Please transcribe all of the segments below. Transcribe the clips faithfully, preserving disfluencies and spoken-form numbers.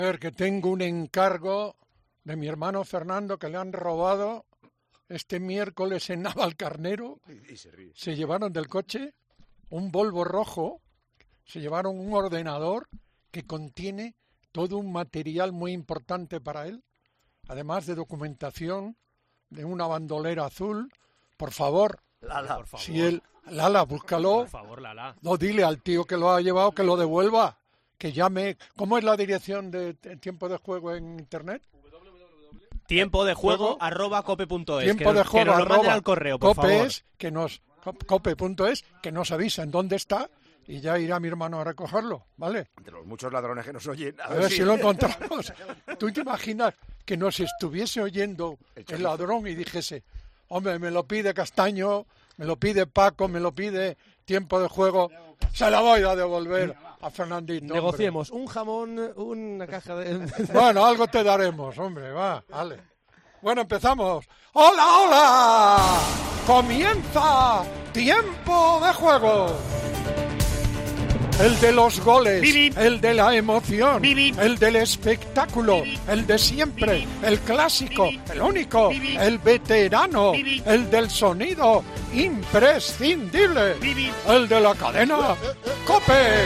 A ver, que tengo un encargo de mi hermano Fernando que le han robado este miércoles en Navalcarnero. Y, y se ríe. Se llevaron del coche un Volvo rojo, se llevaron un ordenador que contiene todo un material muy importante para él, además de documentación de una bandolera azul. Por favor, Lala, por favor. si él, Lala, búscalo. Por favor, Lala. No, dile al tío que lo ha llevado que lo devuelva, que llame. ¿Cómo es la dirección de tiempo de juego en internet? Tiempo de juego, juego arroba cope punto es. Tiempo que, de juego que nos lo manden arroba al correo, por cope favor. es, que nos, cope punto es, que nos avisen dónde está y ya irá mi hermano a recogerlo, ¿vale? Entre los muchos ladrones que nos oyen. A ver si lo encontramos. ¿Tú te imaginas que nos estuviese oyendo el ladrón y dijese, hombre, me lo pide Castaño, me lo pide Paco, me lo pide tiempo de juego, se la voy a devolver a Fernandito? Negociemos un jamón, una caja de... Bueno, algo te daremos, hombre, va, vale. Bueno, empezamos. ¡Hola, hola! ¡Comienza Tiempo de Juego! El de los goles, Bibi. el de la emoción, Bibi. el del espectáculo, Bibi. el de siempre, Bibi. el clásico, Bibi. el único, Bibi. el veterano, Bibi. el del sonido imprescindible, Bibi. el de la cadena COPE.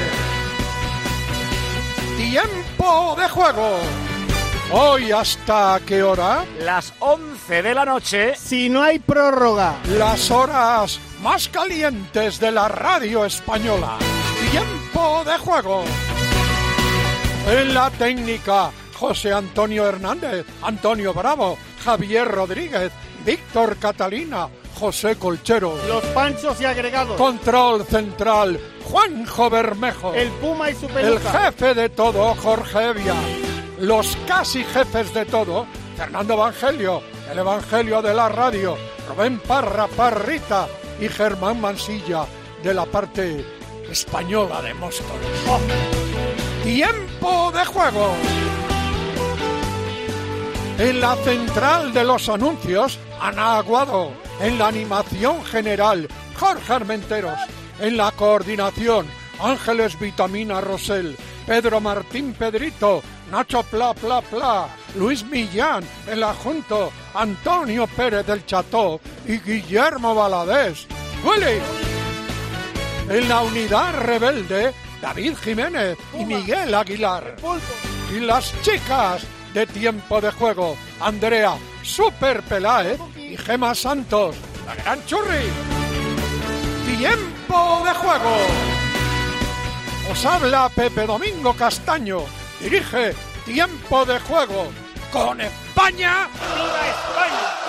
Tiempo de Juego. Hoy, ¿hasta qué hora? Las once de la noche. Si no hay prórroga. Las horas más calientes de la radio española. Tiempo de Juego. En la técnica, José Antonio Hernández, Antonio Bravo, Javier Rodríguez, Víctor Catalina, José Colchero. Los panchos y agregados. Control central, Juanjo Bermejo. El Puma y su El peluca. jefe de todo, Jorge Evia. Los casi jefes de todo, Fernando Evangelio, el Evangelio de la radio, Rubén Parra, Parrita y Germán Mansilla, de la parte española de Móstoles. ¡Oh! Tiempo de Juego. En la central de los anuncios, Ana Aguado. En la animación general, Jorge Armenteros. En la coordinación, Ángeles Vitamina Rosell, Pedro Martín Pedrito, Nacho Pla Pla Pla, Luis Millán, el adjunto, Antonio Pérez del Cható y Guillermo Valadés. ¡Willy! En la unidad rebelde, David Jiménez y Miguel Aguilar. Y las chicas de Tiempo de Juego, Andrea Super Peláez y Gema Santos, la gran churri. Tiempo de Juego. Os habla Pepe Domingo Castaño. Dirige Tiempo de Juego con España. ¡Viva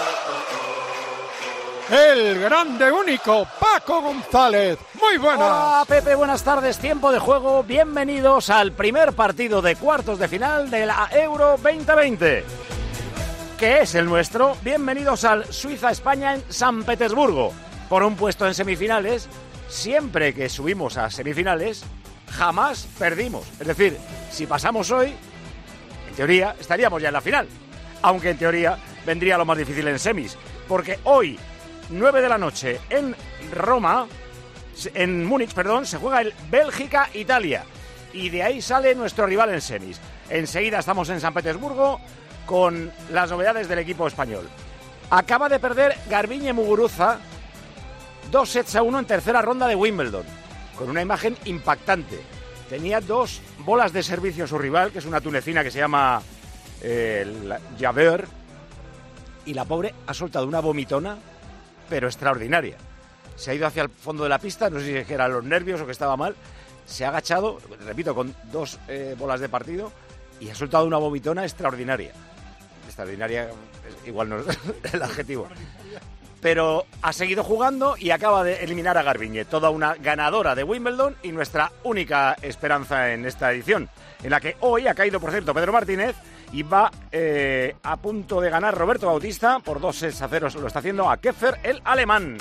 España! El grande único Paco González. Muy buenas. Hola Pepe, buenas tardes. Tiempo de Juego. Bienvenidos al primer partido de cuartos de final de la Euro veinte veinte. Que es el nuestro. Bienvenidos al Suiza-España en San Petersburgo. Por un puesto en semifinales. Siempre que subimos a semifinales, jamás perdimos. Es decir, si pasamos hoy, en teoría estaríamos ya en la final. Aunque en teoría vendría lo más difícil en semis. Porque hoy, nueve de la noche, en Roma, en Múnich, perdón, se juega el Bélgica-Italia. Y de ahí sale nuestro rival en semis. Enseguida estamos en San Petersburgo con las novedades del equipo español. Acaba de perder Garbiñe Muguruza dos sets a uno en tercera ronda de Wimbledon, con una imagen impactante. Tenía dos bolas de servicio a su rival, que es una tunecina que se llama eh, Javer, y la pobre ha soltado una vomitona, pero extraordinaria. Se ha ido hacia el fondo de la pista, no sé si es que eran los nervios o que estaba mal, se ha agachado, repito, con dos eh, bolas de partido, y ha soltado una vomitona extraordinaria. Extraordinaria, igual no es el adjetivo. Pero ha seguido jugando y acaba de eliminar a Garbiñe, toda una ganadora de Wimbledon y nuestra única esperanza en esta edición, en la que hoy ha caído, por cierto, Pedro Martínez y va eh, a punto de ganar Roberto Bautista por dos sets a cero, lo está haciendo a Keffer, el alemán.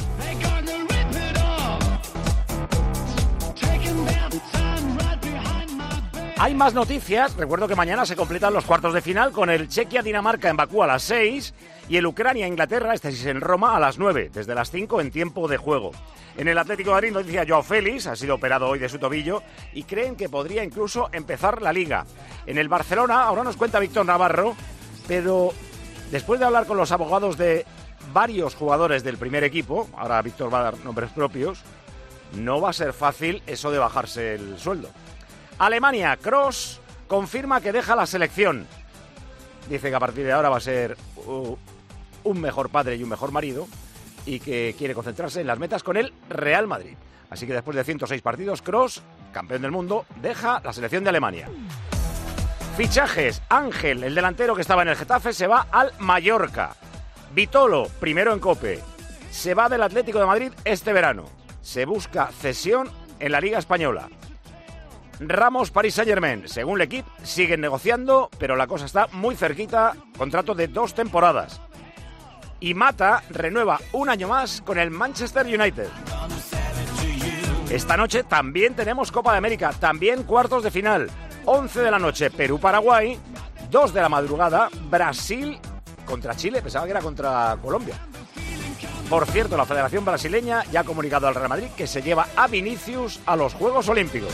Hay más noticias. Recuerdo que mañana se completan los cuartos de final con el Chequia-Dinamarca en Bakú a las seis y el Ucrania-Inglaterra, este sí es en Roma, a las nueve, desde las cinco en tiempo de juego. En el Atlético de Madrid, noticia, Joao Félix ha sido operado hoy de su tobillo y creen que podría incluso empezar la Liga. En el Barcelona, ahora nos cuenta Víctor Navarro, pero después de hablar con los abogados de varios jugadores del primer equipo, ahora Víctor va a dar nombres propios, no va a ser fácil eso de bajarse el sueldo. Alemania, Kroos confirma que deja la selección. Dice que a partir de ahora va a ser uh, un mejor padre y un mejor marido y que quiere concentrarse en las metas con el Real Madrid. Así que después de ciento seis partidos, Kroos, campeón del mundo, deja la selección de Alemania. Fichajes. Ángel, el delantero que estaba en el Getafe, se va al Mallorca. Vitolo, primero en COPE, se va del Atlético de Madrid este verano. Se busca cesión en la Liga Española. Ramos, Paris Saint-Germain. Según l'Equipe, siguen negociando, pero la cosa está muy cerquita. Contrato de dos temporadas. Y Mata renueva un año más con el Manchester United. Esta noche también tenemos Copa de América, también cuartos de final. once de la noche, Perú-Paraguay. dos de la madrugada, Brasil contra Chile. Pensaba que era contra Colombia. Por cierto, la Federación Brasileña ya ha comunicado al Real Madrid que se lleva a Vinicius a los Juegos Olímpicos.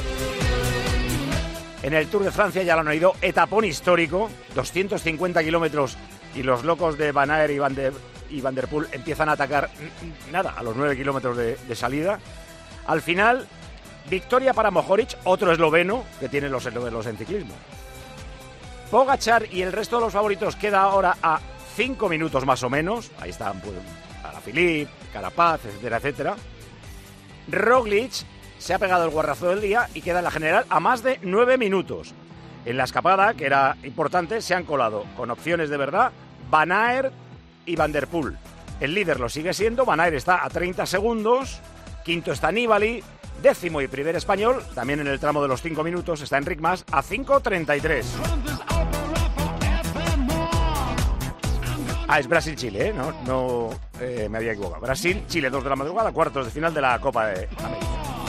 En el Tour de Francia ya lo han oído, etapón histórico, doscientos cincuenta kilómetros, y los locos de Van Aert y Van der, y Van der Poel empiezan a atacar, nada, a los nueve kilómetros de, de salida. Al final, victoria para Mohoric, otro esloveno que tiene los eslovenos en ciclismo. Pogačar y el resto de los favoritos queda ahora a cinco minutos más o menos. Ahí están, pues, Alaphilippe, Carapaz, etcétera, etcétera. Roglic se ha pegado el guarrazo del día y queda en la general a más de nueve minutos. En la escapada, que era importante, se han colado con opciones de verdad Van Aert y Van der Poel. El líder lo sigue siendo, Van Aert está a treinta segundos, quinto está Nibali, décimo y primer español, también en el tramo de los cinco minutos, está Enric Mas a cinco treinta y tres. Ah, es Brasil-Chile, ¿eh? No, no eh, me había equivocado. Brasil-Chile, dos de la madrugada, cuartos de final de la Copa de América.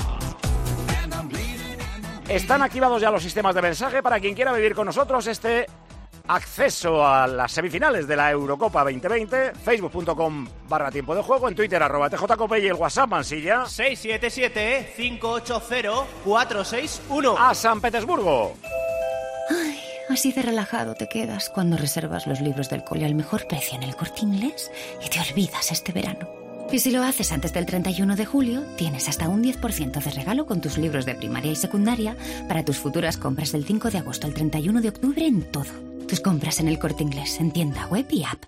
Están activados ya los sistemas de mensaje para quien quiera vivir con nosotros este acceso a las semifinales de la Eurocopa veinte veinte. Facebook.com barra tiempo de juego, en Twitter arroba TJCope y el WhatsApp Mansilla seis siete siete, cinco ocho cero, cuatro seis uno. A San Petersburgo. Ay, así de relajado te quedas cuando reservas los libros del cole al mejor precio en el Corte Inglés y te olvidas este verano. Y si lo haces antes del treinta y uno de julio, tienes hasta un diez por ciento de regalo con tus libros de primaria y secundaria para tus futuras compras del cinco de agosto al treinta y uno de octubre en todo. Tus compras en el Corte Inglés, en tienda, web y app.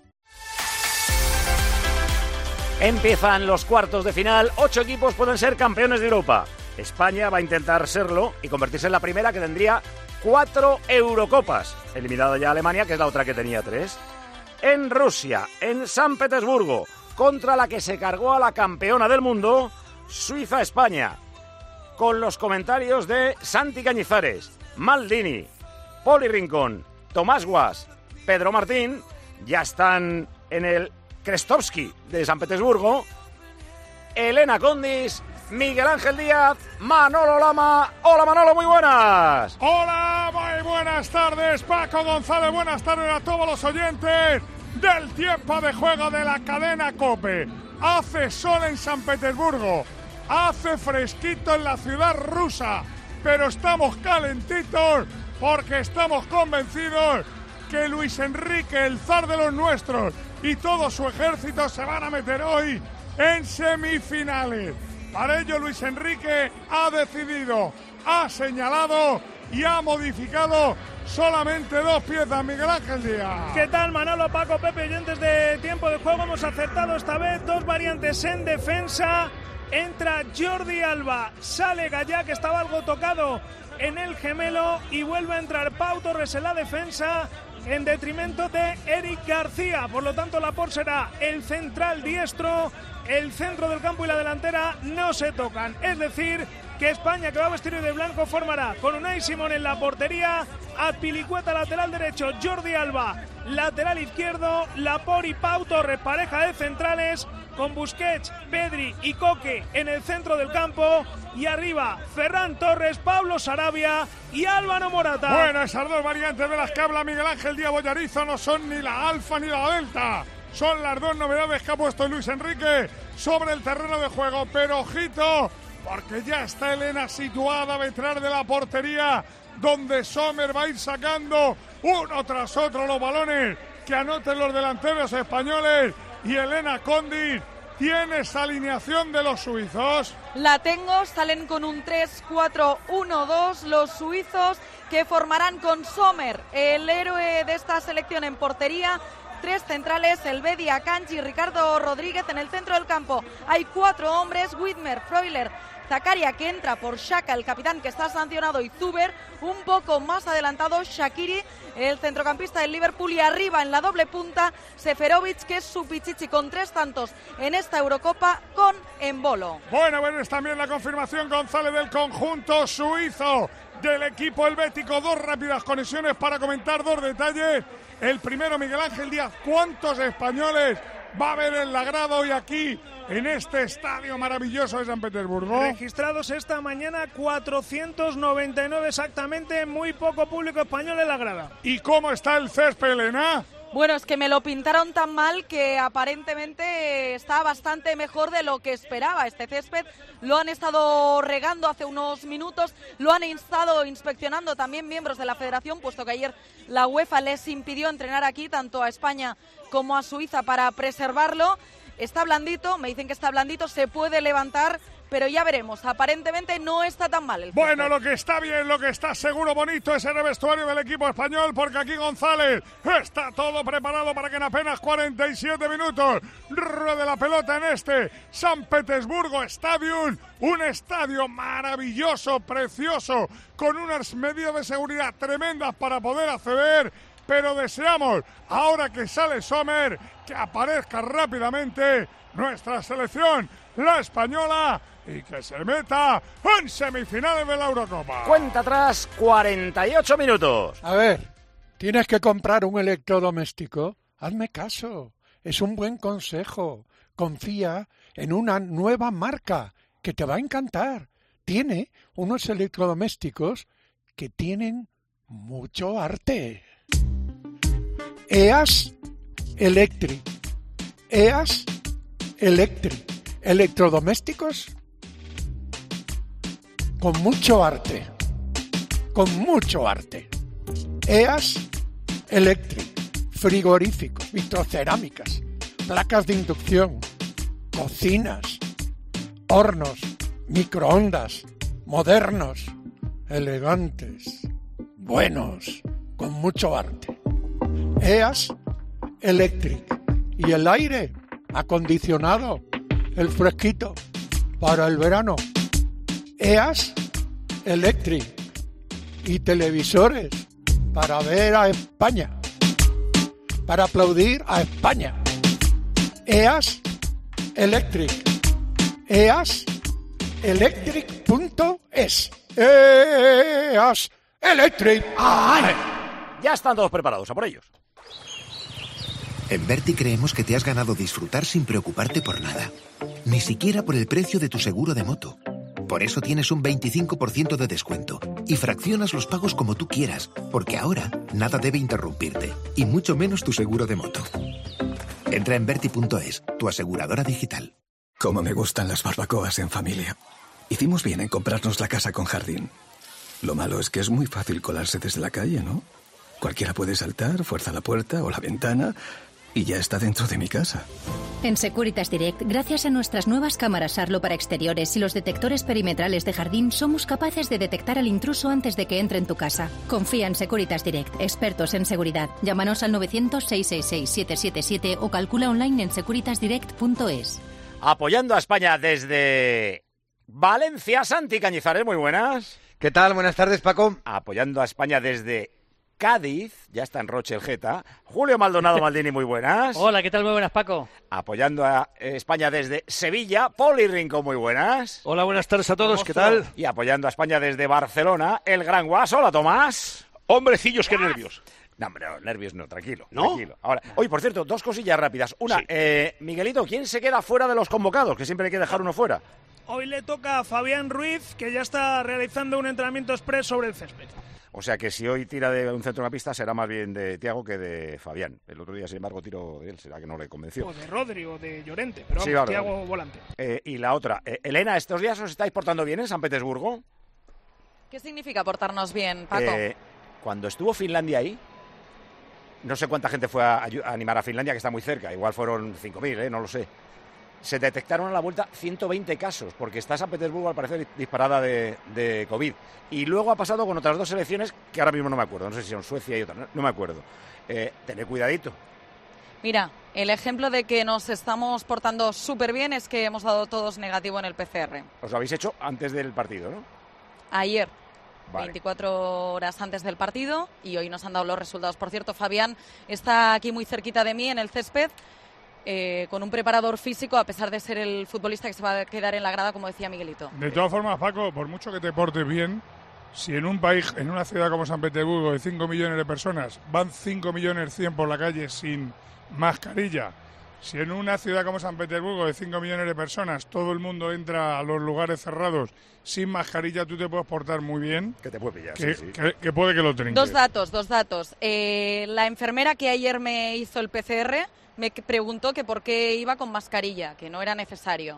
Empiezan los cuartos de final. Ocho equipos pueden ser campeones de Europa. España va a intentar serlo y convertirse en la primera que tendría cuatro Eurocopas. Eliminado ya Alemania, que es la otra que tenía tres. En Rusia, en San Petersburgo, contra la que se cargó a la campeona del mundo, Suiza-España. Con los comentarios de Santi Cañizares, Maldini, Poli Rincón, Tomás Guas, Pedro Martín, ya están en el Krestovsky de San Petersburgo. Elena Condis, Miguel Ángel Díaz, Manolo Lama. Hola Manolo, muy buenas. Hola, muy buenas tardes, Paco González, buenas tardes a todos los oyentes del tiempo de juego de la cadena COPE. Hace sol en San Petersburgo, hace fresquito en la ciudad rusa, pero estamos calentitos porque estamos convencidos que Luis Enrique, el zar de los nuestros, y todo su ejército se van a meter hoy en semifinales. Para ello Luis Enrique ha decidido, ha señalado y ha modificado solamente dos piezas. Miguel Ángel Díaz. ¿Qué tal, Manolo, Paco, Pepe, oyentes de tiempo de juego? Hemos acertado esta vez dos variantes en defensa. Entra Jordi Alba, sale Gallá, que estaba algo tocado en el gemelo, y vuelve a entrar Pau Torres en la defensa en detrimento de Eric García. Por lo tanto, Laporte será el central diestro. El centro del campo y la delantera no se tocan. Es decir, que España, que va vestido de blanco, formará con Unai Simón en la portería, Azpilicueta lateral derecho, Jordi Alba lateral izquierdo, Laporte y Pau Torres pareja de centrales, con Busquets, Pedri y Coque en el centro del campo, y arriba Ferran Torres, Pablo Sarabia y Álvaro Morata. Bueno, esas dos variantes de las que habla Miguel Ángel Díaz Bollarizo no son ni la alfa ni la delta, son las dos novedades que ha puesto Luis Enrique sobre el terreno de juego. Pero ojito, porque ya está Elena situada detrás de la portería, donde Sommer va a ir sacando uno tras otro los balones que anoten los delanteros españoles. Y Elena Condis, ¿tienes alineación de los suizos? La tengo, salen con un tres cuatro uno dos los suizos, que formarán con Sommer, el héroe de esta selección, en portería. Tres centrales, Elvedia, Akanji y Ricardo Rodríguez en el centro del campo. Hay cuatro hombres, Widmer, Freuler, Zakaria, que entra por Xhaka, el capitán, que está sancionado, y Zuber. Un poco más adelantado, Shaqiri, el centrocampista del Liverpool, y arriba en la doble punta Seferovic, que es su pichichi, con tres tantos en esta Eurocopa con Embolo. Bueno, bueno, es también la confirmación, González, del conjunto suizo del equipo helvético. Dos rápidas conexiones para comentar dos detalles. El primero, Miguel Ángel Díaz, ¿cuántos españoles va a haber en la grada hoy aquí en este estadio maravilloso de San Petersburgo? Registrados esta mañana cuatrocientos noventa y nueve exactamente, muy poco público español en la grada. ¿Y cómo está el césped, Elena? Bueno, es que me lo pintaron tan mal que aparentemente está bastante mejor de lo que esperaba. Este césped lo han estado regando hace unos minutos, lo han estado inspeccionando también miembros de la federación, puesto que ayer la UEFA les impidió entrenar aquí, tanto a España como a Suiza, para preservarlo. Está blandito, me dicen que está blandito, se puede levantar, pero ya veremos. Aparentemente no está tan mal el césped. Bueno, lo que está bien, lo que está seguro bonito es el vestuario del equipo español, porque aquí González está todo preparado para que en apenas cuarenta y siete minutos ruede la pelota en este San Petersburgo Stadium, un estadio maravilloso, precioso, con unas medidas de seguridad tremendas para poder acceder. Pero deseamos, ahora que sale Sommer, que aparezca rápidamente nuestra selección, la española, y que se meta en semifinales de la Eurocopa. Cuenta atrás, cuarenta y ocho minutos. A ver, ¿tienes que comprar un electrodoméstico? Hazme caso, es un buen consejo. Confía en una nueva marca que te va a encantar. Tiene unos electrodomésticos que tienen mucho arte. E A S Electric. E A S Electric. Electrodomésticos con mucho arte. Con mucho arte. E A S Electric. Frigoríficos, vitrocerámicas, placas de inducción, cocinas, hornos, microondas, modernos, elegantes, buenos, con mucho arte. E A S Electric. Y el aire acondicionado, el fresquito, para el verano. E A S Electric. Y televisores para ver a España, para aplaudir a España. E A S Electric. E A S Electric punto es. E A S Electric. ¡Ay! Ya están todos preparados, a por ellos. En Berti creemos que te has ganado disfrutar sin preocuparte por nada. Ni siquiera por el precio de tu seguro de moto. Por eso tienes un veinticinco por ciento de descuento y fraccionas los pagos como tú quieras, porque ahora nada debe interrumpirte, y mucho menos tu seguro de moto. Entra en Berti punto es, tu aseguradora digital. Cómo me gustan las barbacoas en familia. Hicimos bien en comprarnos la casa con jardín. Lo malo es que es muy fácil colarse desde la calle, ¿no? Cualquiera puede saltar, fuerza la puerta o la ventana y ya está dentro de mi casa. En Securitas Direct, gracias a nuestras nuevas cámaras Arlo para exteriores y los detectores perimetrales de jardín, somos capaces de detectar al intruso antes de que entre en tu casa. Confía en Securitas Direct, expertos en seguridad. Llámanos al novecientos, seiscientos sesenta y seis, siete siete siete o calcula online en securitas direct punto es. Apoyando a España desde Valencia, Santi Cañizares, muy buenas. ¿Qué tal? Buenas tardes, Paco. Apoyando a España desde Cádiz, ya está en Roche el Geta. Julio Maldonado Maldini, muy buenas. Hola, ¿qué tal? Muy buenas, Paco. Apoyando a España desde Sevilla, Poli Rincón, muy buenas. Hola, buenas tardes a todos, ¿qué tal? Y apoyando a España desde Barcelona, el Gran Guas. Hola, Tomás. Hombrecillos, qué nervios. No, hombre, no, nervios no, tranquilo. ¿No? Tranquilo. Ahora, oye, por cierto, dos cosillas rápidas. Una, Sí. eh, Miguelito, ¿quién se queda fuera de los convocados? Que siempre hay que dejar uno fuera. Hoy le toca a Fabián Ruiz, que ya está realizando un entrenamiento express sobre el césped. O sea que si hoy tira de un centrocampista será más bien de Thiago que de Fabián. El otro día, sin embargo, tiro de él, será que no le convenció. O de Rodri o de Llorente, pero Sí, vamos, vale, Thiago vale. volante. Eh, y la otra, eh, Elena, ¿estos días os estáis portando bien en San Petersburgo? ¿Qué significa portarnos bien, Paco? Eh, cuando estuvo Finlandia ahí, no sé cuánta gente fue a, a animar a Finlandia, que está muy cerca, igual fueron cinco mil, eh, no lo sé. Se detectaron a la vuelta ciento veinte casos, porque está San Petersburgo al parecer disparada de, de COVID. Y luego ha pasado con otras dos selecciones que ahora mismo no me acuerdo, no sé si son Suecia y otra, no, no me acuerdo. Eh, tened cuidadito. Mira, el ejemplo de que nos estamos portando súper bien es que hemos dado todos negativo en el P C R. Os lo habéis hecho antes del partido, ¿no? Ayer, Vale. veinticuatro horas antes del partido, y hoy nos han dado los resultados. Por cierto, Fabián está aquí muy cerquita de mí en el césped, eh, con un preparador físico, a pesar de ser el futbolista que se va a quedar en la grada, como decía Miguelito. De todas formas, Paco, por mucho que te portes bien, si en un país, en una ciudad como San Petersburgo, de cinco millones de personas, van cinco millones cien por la calle sin mascarilla, si en una ciudad como San Petersburgo, de cinco millones de personas, todo el mundo entra a los lugares cerrados sin mascarilla, tú te puedes portar muy bien. Que te puede pillar, que, sí, sí. que, que puede que lo trinques. Dos datos, dos datos. Eh, la enfermera que ayer me hizo el P C R me preguntó que por qué iba con mascarilla, que no era necesario.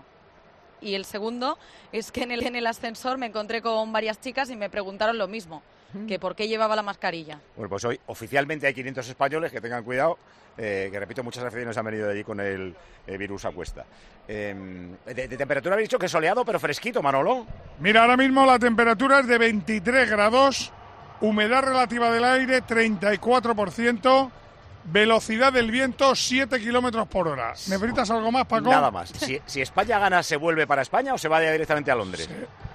Y el segundo es que en el, en el ascensor me encontré con varias chicas y me preguntaron lo mismo, que por qué llevaba la mascarilla. Bueno, pues hoy oficialmente hay quinientos españoles, que tengan cuidado, eh, que repito, muchas aficiones han venido de allí con el eh, virus a cuesta. Eh, de, de temperatura habéis dicho que soleado, pero fresquito, Manolo. Mira, ahora mismo la temperatura es de veintitrés grados, humedad relativa del aire treinta y cuatro por ciento, velocidad del viento siete kilómetros por hora. ¿Necesitas algo más, Paco? Nada más. Si, si España gana, ¿se vuelve para España o se va ya directamente a Londres? Sí.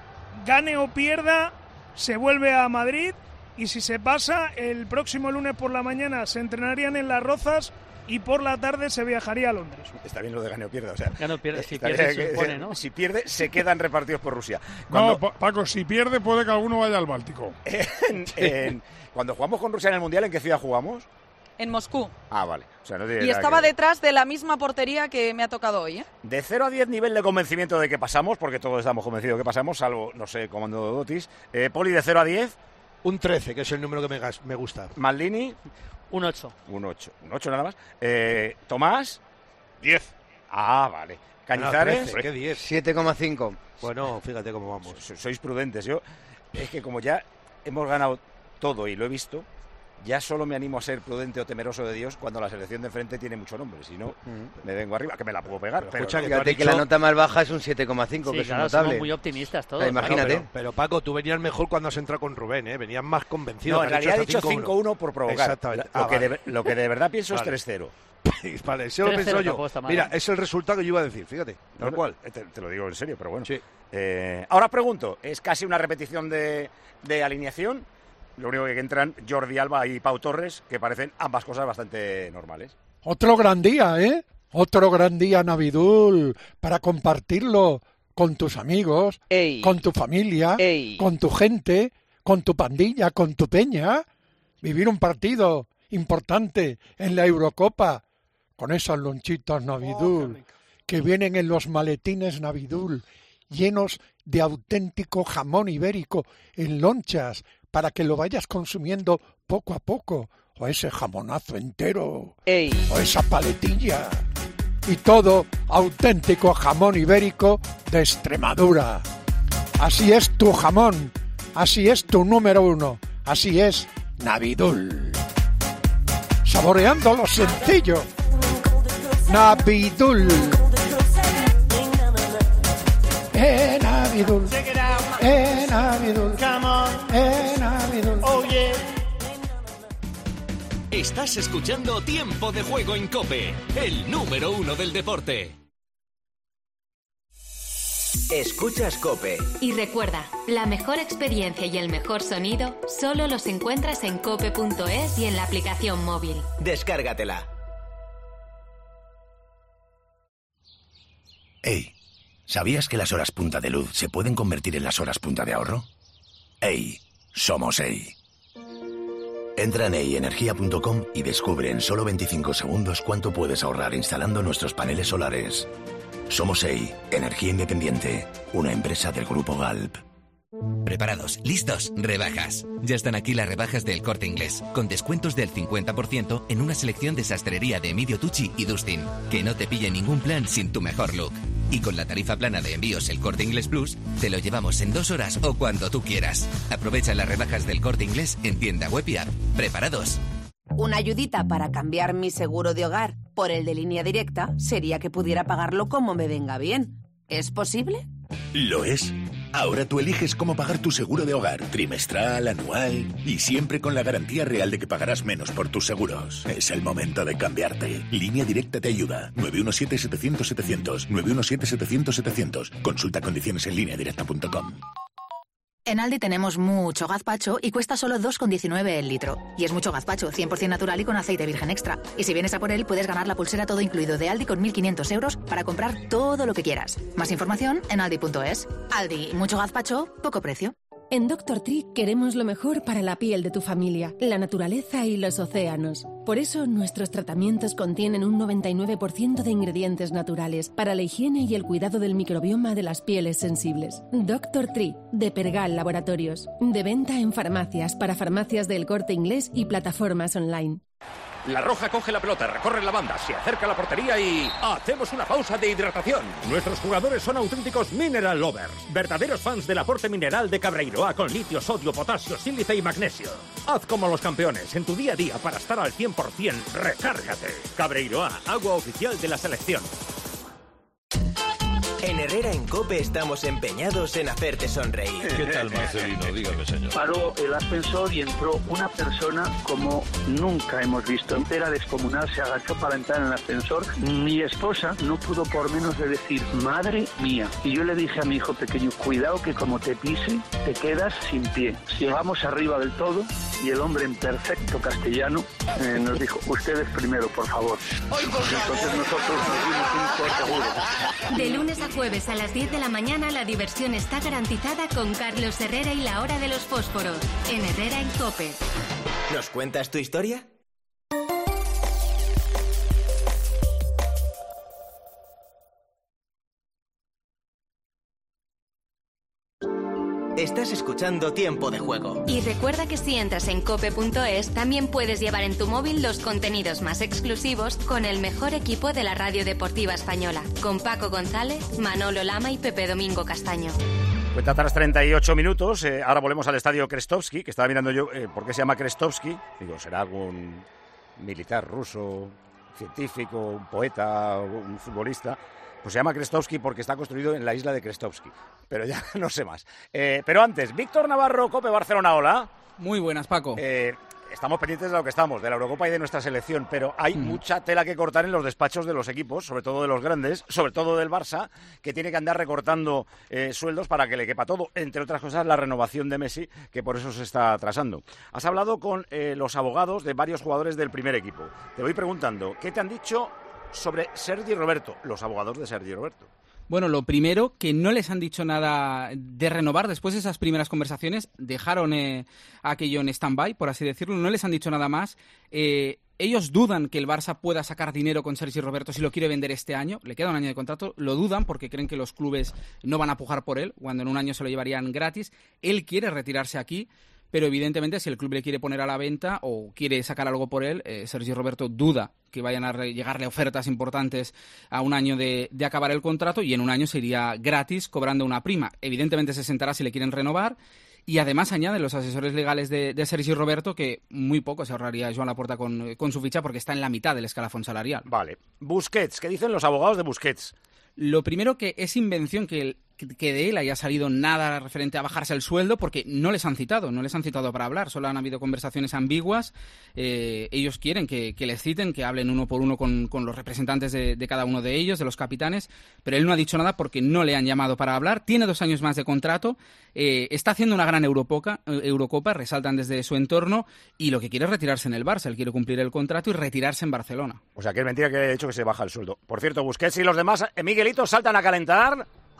Gane o pierda, se vuelve a Madrid, y si se pasa, el próximo lunes por la mañana se entrenarían en Las Rozas y por la tarde se viajaría a Londres. Está bien lo de gane o pierda, o sea... Gane o pierde, si está pierde bien se que- supone, ¿no? Si pierde, se quedan repartidos por Rusia. No, Cuando, Pa- Paco, si pierde puede que alguno vaya al Báltico. en- en- cuando jugamos con Rusia en el Mundial, ¿en qué ciudad jugamos? En Moscú. Ah, vale. O sea, no tiene Y nada estaba que ver. detrás de la misma portería que me ha tocado hoy, ¿eh? De cero a diez, nivel de convencimiento de que pasamos, porque todos estamos convencidos de que pasamos, salvo, no sé, comando Dotis. Eh, Poli, de cero a diez. Un trece, que es el número que me, gas- me gusta. Maldini, Un ocho. un ocho. Un ocho nada más. Eh, Tomás, diez. ah, vale. Cañizares, trece, ¿qué diez? siete coma cinco. Bueno, fíjate cómo vamos. so- sois prudentes. Yo, es que como ya hemos ganado todo y lo he visto, ya solo me animo a ser prudente o temeroso de Dios cuando la selección de enfrente tiene mucho nombre. Si no, me vengo arriba, que me la puedo pegar. Pero, escucha, que tú Fíjate has que la dicho- nota más baja es un siete coma cinco, Sí, que es claro, notable. somos muy optimistas todos. O sea, imagínate. Pero, pero, Paco, tú venías mejor cuando has entrado con Rubén, ¿eh? Venías más convencido. no, en que has realidad he hasta dicho cinco uno por provocar. Exactamente. Lo, Ah, que vale. de, lo que de verdad pienso Vale. es tres cero. Vale, eso lo tres pienso cero yo. tampoco está mal, Mira, ¿eh? es el resultado que yo iba a decir, fíjate. Tal No, cual. Te, te lo digo en serio, pero bueno. Sí. Eh, ahora os pregunto, ¿es casi una repetición de, de alineación? Lo único que entran Jordi Alba y Pau Torres, que parecen ambas cosas bastante normales. Otro gran día, ¿eh? Otro gran día, Navidul, para compartirlo con tus amigos, Ey. con tu familia, Ey. con tu gente, con tu pandilla, con tu peña. Vivir un partido importante en la Eurocopa con esas lonchitas Navidul que vienen en los maletines Navidul llenos de auténtico jamón ibérico en lonchas para que lo vayas consumiendo poco a poco, o ese jamonazo entero, Ey. o esa paletilla, y todo auténtico jamón ibérico de Extremadura. Así es tu jamón, así es tu número uno, así es Navidul. Saboreando lo sencillo. Navidul. Eh, Navidul. Eh, Navidul. Eh, Navidul. Estás escuchando Tiempo de Juego en COPE, el número uno del deporte. Escuchas COPE. Y recuerda, la mejor experiencia y el mejor sonido solo los encuentras en cope punto es y en la aplicación móvil. Descárgatela. Ey, ¿sabías que las horas punta de luz se pueden convertir en las horas punta de ahorro? Ey, somos Ey. Entra en ei energía punto com y descubre en solo veinticinco segundos cuánto puedes ahorrar instalando nuestros paneles solares. Somos E I, Energía Independiente, una empresa del Grupo Galp. Preparados, listos, rebajas. Ya están aquí las rebajas del Corte Inglés, con descuentos del cincuenta por ciento en una selección de sastrería de Emilio Tucci y Dustin. Que no te pille ningún plan sin tu mejor look. Y con la tarifa plana de envíos El Corte Inglés Plus, te lo llevamos en dos horas o cuando tú quieras. Aprovecha las rebajas del Corte Inglés en tienda web y app. ¿Preparados? Una ayudita para cambiar mi seguro de hogar por el de Línea Directa sería que pudiera pagarlo como me venga bien. ¿Es posible? Lo es. Ahora tú eliges cómo pagar tu seguro de hogar, trimestral, anual y siempre con la garantía real de que pagarás menos por tus seguros. Es el momento de cambiarte. Línea Directa te ayuda. nueve uno siete, setecientos, setecientos. nueve uno siete, setecientos, setecientos. Consulta condiciones en línea directa punto com. En Aldi tenemos mucho gazpacho y cuesta solo dos con diecinueve el litro. Y es mucho gazpacho, cien por ciento natural y con aceite virgen extra. Y si vienes a por él, puedes ganar la pulsera todo incluido de Aldi con mil quinientos euros para comprar todo lo que quieras. Más información en aldi punto es. Aldi, mucho gazpacho, poco precio. En Doctor Tree queremos lo mejor para la piel de tu familia, la naturaleza y los océanos. Por eso nuestros tratamientos contienen un noventa y nueve por ciento de ingredientes naturales para la higiene y el cuidado del microbioma de las pieles sensibles. Doctor Tree, de Pergal Laboratorios. De venta en farmacias, para farmacias del Corte Inglés y plataformas online. La Roja coge la pelota, recorre la banda, se acerca a la portería y... ¡hacemos una pausa de hidratación! Nuestros jugadores son auténticos mineral lovers, verdaderos fans del aporte mineral de Cabreiroa con litio, sodio, potasio, sílice y magnesio. Haz como los campeones en tu día a día para estar al cien por ciento. ¡Recárgate! Cabreiroa, agua oficial de la selección. En Herrera en COPE estamos empeñados en hacerte sonreír. ¿Qué tal, Marcelino? Dígame, señor. Paró el ascensor y entró una persona como nunca hemos visto. Entera descomunal, se agachó para entrar en el ascensor. Mi esposa no pudo por menos de decir, madre mía. Y yo le dije a mi hijo pequeño, cuidado que como te pise, te quedas sin pie. Llegamos arriba del todo y el hombre en perfecto castellano eh, nos dijo, ustedes primero, por favor. Entonces nosotros nos dimos un corte seguro. De lunes a jueves a las diez de la mañana la diversión está garantizada con Carlos Herrera y la hora de los fósforos en Herrera en COPE. ¿Nos cuentas tu historia? Estás escuchando Tiempo de Juego. Y recuerda que si entras en cope punto es, también puedes llevar en tu móvil los contenidos más exclusivos con el mejor equipo de la radio deportiva española, con Paco González, Manolo Lama y Pepe Domingo Castaño. Cuenta tras treinta y ocho minutos, eh, ahora volvemos al estadio Krestovsky, que estaba mirando yo, eh, ¿por qué se llama Krestovsky? Digo, ¿será algún militar ruso, científico, un poeta, un futbolista? Pues se llama Krestovsky porque está construido en la isla de Krestovsky, pero ya no sé más. Eh, pero antes, Víctor Navarro, COPE Barcelona, hola. Muy buenas, Paco. Eh, estamos pendientes de lo que estamos, de la Eurocopa y de nuestra selección, pero hay mm. mucha tela que cortar en los despachos de los equipos, sobre todo de los grandes, sobre todo del Barça, que tiene que andar recortando eh, sueldos para que le quepa todo, entre otras cosas la renovación de Messi, que por eso se está atrasando. Has hablado con eh, los abogados de varios jugadores del primer equipo. Te voy preguntando, ¿qué te han dicho sobre Sergi Roberto, los abogados de Sergi Roberto? Bueno, lo primero, que no les han dicho nada de renovar. Después de esas primeras conversaciones, dejaron eh, aquello en stand-by, por así decirlo. No les han dicho nada más. Eh, ellos dudan que el Barça pueda sacar dinero con Sergi Roberto si lo quiere vender este año. Le queda un año de contrato. Lo dudan porque creen que los clubes no van a pujar por él, cuando en un año se lo llevarían gratis. Él quiere retirarse aquí. Pero evidentemente si el club le quiere poner a la venta o quiere sacar algo por él, eh, Sergi Roberto duda que vayan a re- llegarle ofertas importantes a un año de, de acabar el contrato y en un año se iría gratis cobrando una prima. Evidentemente se sentará si le quieren renovar y además añaden los asesores legales de, de Sergi Roberto que muy poco se ahorraría Joan Laporta con, con su ficha porque está en la mitad del escalafón salarial. Vale. Busquets, ¿qué dicen los abogados de Busquets? Lo primero que es invención que el que de él haya salido nada referente a bajarse el sueldo porque no les han citado, no les han citado para hablar, solo han habido conversaciones ambiguas. Eh, ellos quieren que, que les citen, que hablen uno por uno con, con los representantes de, de cada uno de ellos, de los capitanes, pero él no ha dicho nada porque no le han llamado para hablar. Tiene dos años más de contrato, eh, está haciendo una gran Eurocopa, Eurocopa, resaltan desde su entorno, y lo que quiere es retirarse en el Barça, él quiere cumplir el contrato y retirarse en Barcelona. O sea, que es mentira que haya dicho que se baja el sueldo. Por cierto, Busquets y los demás, eh, Miguelito, saltan a calentar.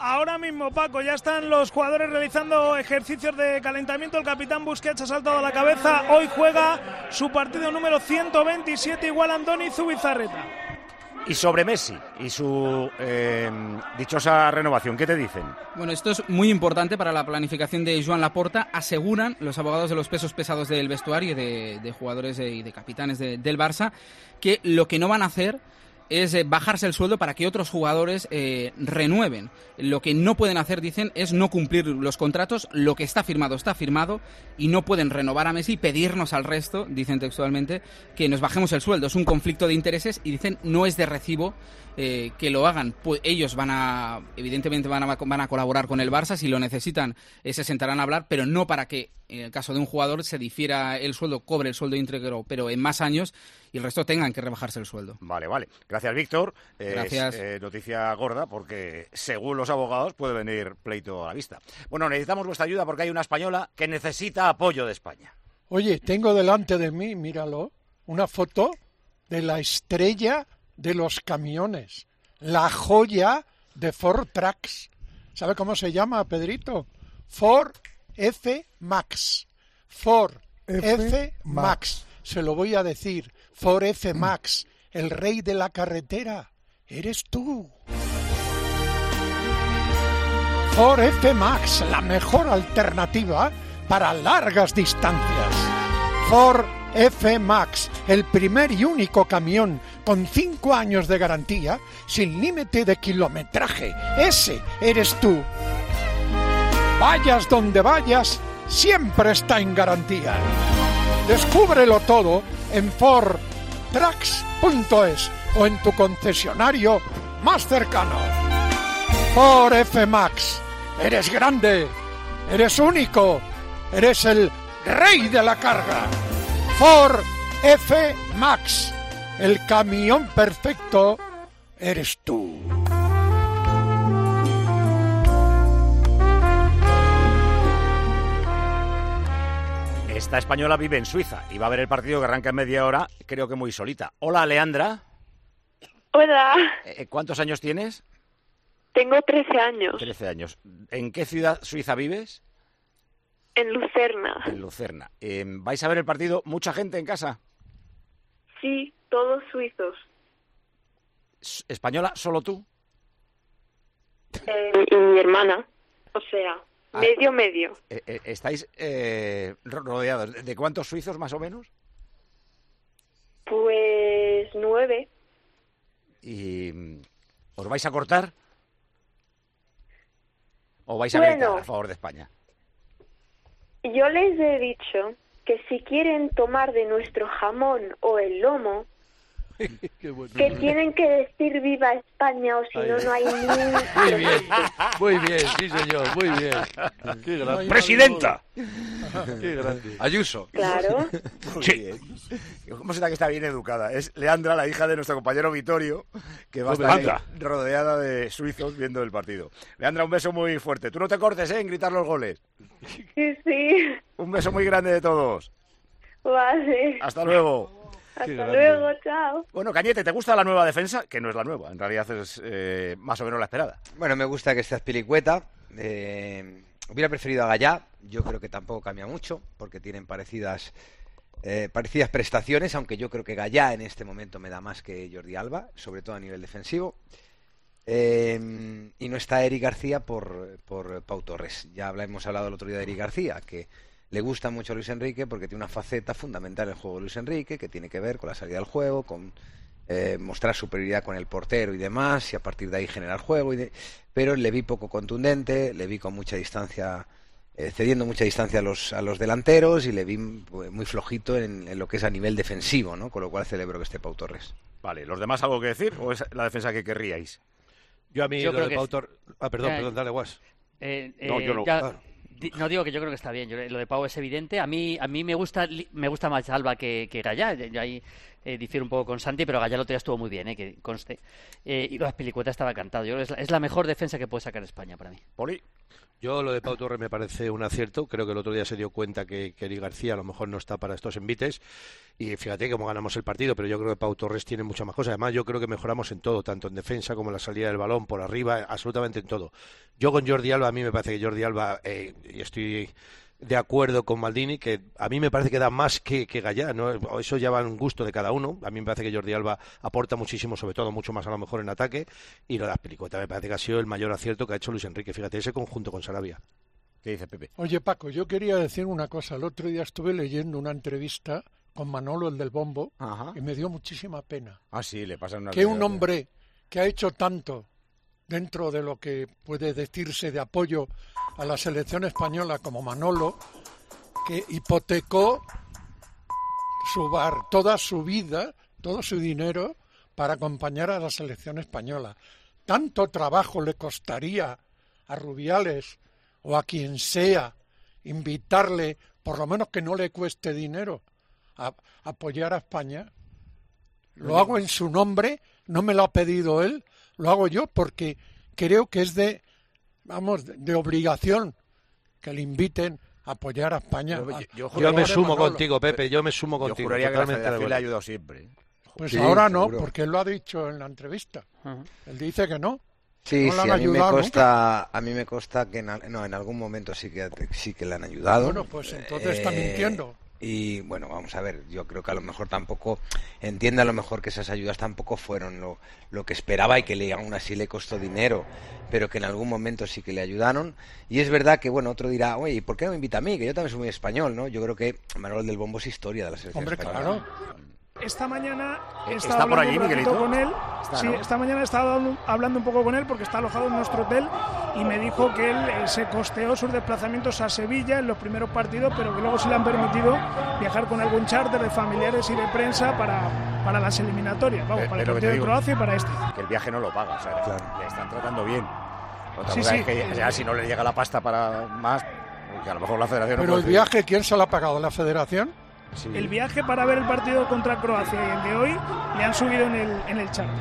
ahora mismo, Paco. Ya están los jugadores realizando ejercicios de calentamiento. El capitán Busquets ha saltado a la cabeza. Hoy juega su partido número ciento veintisiete, igual Andoni Zubizarreta. Y sobre Messi y su eh, dichosa renovación, ¿qué te dicen? Bueno, esto es muy importante para la planificación de Joan Laporta. Aseguran los abogados de los pesos pesados del vestuario y de, de jugadores de, y de capitanes de, del Barça que lo que no van a hacer es eh, bajarse el sueldo para que otros jugadores eh, renueven. Lo que no pueden hacer, dicen, es no cumplir los contratos. Lo que está firmado está firmado y no pueden renovar a Messi y pedirnos al resto, dicen textualmente, que nos bajemos el sueldo. Es un conflicto de intereses y dicen no es de recibo eh, que lo hagan. Pues ellos van a, evidentemente van a, van a colaborar con el Barça. Si lo necesitan, eh, se sentarán a hablar, pero no para que en el caso de un jugador se difiera el sueldo, cobre el sueldo íntegro, pero en más años, y el resto tengan que rebajarse el sueldo. Vale, vale. Gracias, Víctor. Gracias. Es eh, noticia gorda porque, según los abogados, puede venir pleito a la vista. Bueno, necesitamos vuestra ayuda porque hay una española que necesita apoyo de España. Oye, tengo delante de mí, míralo, una foto de la estrella de los camiones, la joya de Ford Trucks. ¿Sabe cómo se llama, Pedrito? Ford F Max. Ford F, F Max. Se lo voy a decir. Ford F Max, el rey de la carretera, eres tú. Ford F Max, la mejor alternativa para largas distancias. Ford F Max, el primer y único camión con cinco años de garantía, sin límite de kilometraje. Ese eres tú. Vayas donde vayas, siempre está en garantía. Descúbrelo todo en Ford Trucks punto es o en tu concesionario más cercano. Ford F Max, eres grande, eres único, eres el rey de la carga. Ford F Max, el camión perfecto, eres tú. Esta española vive en Suiza y va a ver el partido que arranca en media hora, creo que muy solita. Hola, Leandra. Hola. Eh, ¿Cuántos años tienes? Tengo trece años. trece años. ¿En qué ciudad suiza vives? En Lucerna. En Lucerna. Eh, ¿Vais a ver el partido? ¿Mucha gente en casa? Sí, todos suizos. ¿Española solo tú? Eh, y mi hermana. O sea, ah, medio, medio. Eh, eh, ¿Estáis eh, rodeados? ¿De cuántos suizos más o menos? Pues nueve. ¿Y os vais a cortar? ¿O vais a bueno, gritar a favor de España? Yo les he dicho que si quieren tomar de nuestro jamón o el lomo, bueno. que tienen que decir viva España o si no, no hay ni... Muy bien, muy bien, sí señor, muy bien. Qué grande. ¡Presidenta! Qué grande. Ayuso. Claro. Sí. ¿Cómo será que está bien educada? Es Leandra, la hija de nuestro compañero Vittorio, que va a estar rodeada de suizos viendo el partido. Leandra, un beso muy fuerte. Tú no te cortes, ¿eh?, en gritar los goles. Sí, sí. Un beso muy grande de todos. Vale. Hasta luego. Hasta luego, chao. Bueno, Cañete, ¿te gusta la nueva defensa? Que no es la nueva, en realidad es eh, más o menos la esperada. Bueno, me gusta que esté Azpilicueta. Eh, hubiera preferido a Gallá. Yo creo que tampoco cambia mucho, porque tienen parecidas eh, parecidas prestaciones, aunque yo creo que Gallá en este momento me da más que Jordi Alba, sobre todo a nivel defensivo. Eh, y no está Eric García por, por Pau Torres. Ya hemos hablado el otro día de Eric García, que le gusta mucho a Luis Enrique porque tiene una faceta fundamental en el juego de Luis Enrique, que tiene que ver con la salida del juego, con eh, mostrar superioridad con el portero y demás, y a partir de ahí generar juego. Y de... Pero le vi poco contundente, le vi con mucha distancia, eh, cediendo mucha distancia a los, a los delanteros, y le vi pues, muy flojito en, en lo que es a nivel defensivo, ¿no? Con lo cual celebro que esté Pau Torres. Vale, ¿los demás algo que decir o es la defensa que querríais? Yo a mí yo lo creo de que Pau es... Torres... Ah, perdón, eh, perdón, dale, Guas. Eh, eh, no, yo no. Ya... Claro. No digo que yo creo que está bien, yo, lo de Pau es evidente. A mí a mí me gusta me gusta más Alba que, que Gallá. Ahí eh, difiero un poco con Santi, pero Gallá el otro día estuvo muy bien, eh, que conste. Eh, y lo de Azpilicueta estaba cantado. Yo creo que es la, es la mejor defensa que puede sacar España para mí. Poli. Yo lo de Pau Torres me parece un acierto. Creo que el otro día se dio cuenta que, que Eric García a lo mejor no está para estos envites. Y fíjate cómo ganamos el partido, pero yo creo que Pau Torres tiene muchas más cosas. Además, yo creo que mejoramos en todo, tanto en defensa como en la salida del balón, por arriba, absolutamente en todo. Yo con Jordi Alba, a mí me parece que Jordi Alba, eh, y estoy de acuerdo con Maldini, que a mí me parece que da más que, que Gallá, ¿no? Eso ya va en gusto de cada uno. A mí me parece que Jordi Alba aporta muchísimo, sobre todo mucho más a lo mejor en ataque, y lo de Azpilicueta me parece que ha sido el mayor acierto que ha hecho Luis Enrique. Fíjate, ese conjunto con Sarabia. ¿Qué dice Pepe? Oye, Paco, yo quería decir una cosa. El otro día estuve leyendo una entrevista con Manolo, el del bombo, Ajá. y me dio muchísima pena. Ah, sí, le pasa una que un hombre que ha hecho tanto dentro de lo que puede decirse de apoyo a la selección española como Manolo, que hipotecó su bar, toda su vida, todo su dinero para acompañar a la selección española. Tanto trabajo le costaría a Rubiales o a quien sea invitarle, por lo menos que no le cueste dinero, a, a apoyar a España. Lo hago en su nombre, no me lo ha pedido él, lo hago yo porque creo que es de, vamos, de, de obligación que le inviten a apoyar a España. Yo, yo, yo, yo me sumo contigo, Pepe, yo me sumo contigo. Yo juraría que la Federación le ha ayudado siempre. Pues sí, ahora no, seguro. Porque él lo ha dicho en la entrevista. Uh-huh. Él dice que no. Sí, no sí, a mí me consta, a mí me consta que en, no, en algún momento sí que sí que le han ayudado. Bueno, pues entonces eh, está mintiendo. Y bueno, vamos a ver, yo creo que a lo mejor tampoco, entiende a lo mejor que esas ayudas tampoco fueron lo, lo que esperaba y que le, aún así le costó dinero, pero que en algún momento sí que le ayudaron. Y es verdad que, bueno, otro dirá, oye, ¿por qué no me invita a mí? Que yo también soy muy español, ¿no? Yo creo que Manuel del Bombo es historia de la selección Hombre, española. Claro. Esta mañana he ¿Está estado por hablando allí, un ratito con él. Está, sí, ¿no? Esta mañana he estado hablando un poco con él porque está alojado en nuestro hotel y me dijo que él eh, se costeó sus desplazamientos a Sevilla en los primeros partidos, pero que luego se le han permitido viajar con algún charter de familiares y de prensa para, para las eliminatorias, vamos, eh, para el partido de Croacia y para este. Que el viaje no lo paga, o sea, claro. Le están tratando bien. Otra sí, cosa sí. es que ya, si no le llega la pasta para más, que a lo mejor la Federación Pero no el puede viaje, decir. ¿quién se lo ha pagado? ¿La Federación? Sí. El viaje para ver el partido contra Croacia y el de hoy le han subido en el, en el charter.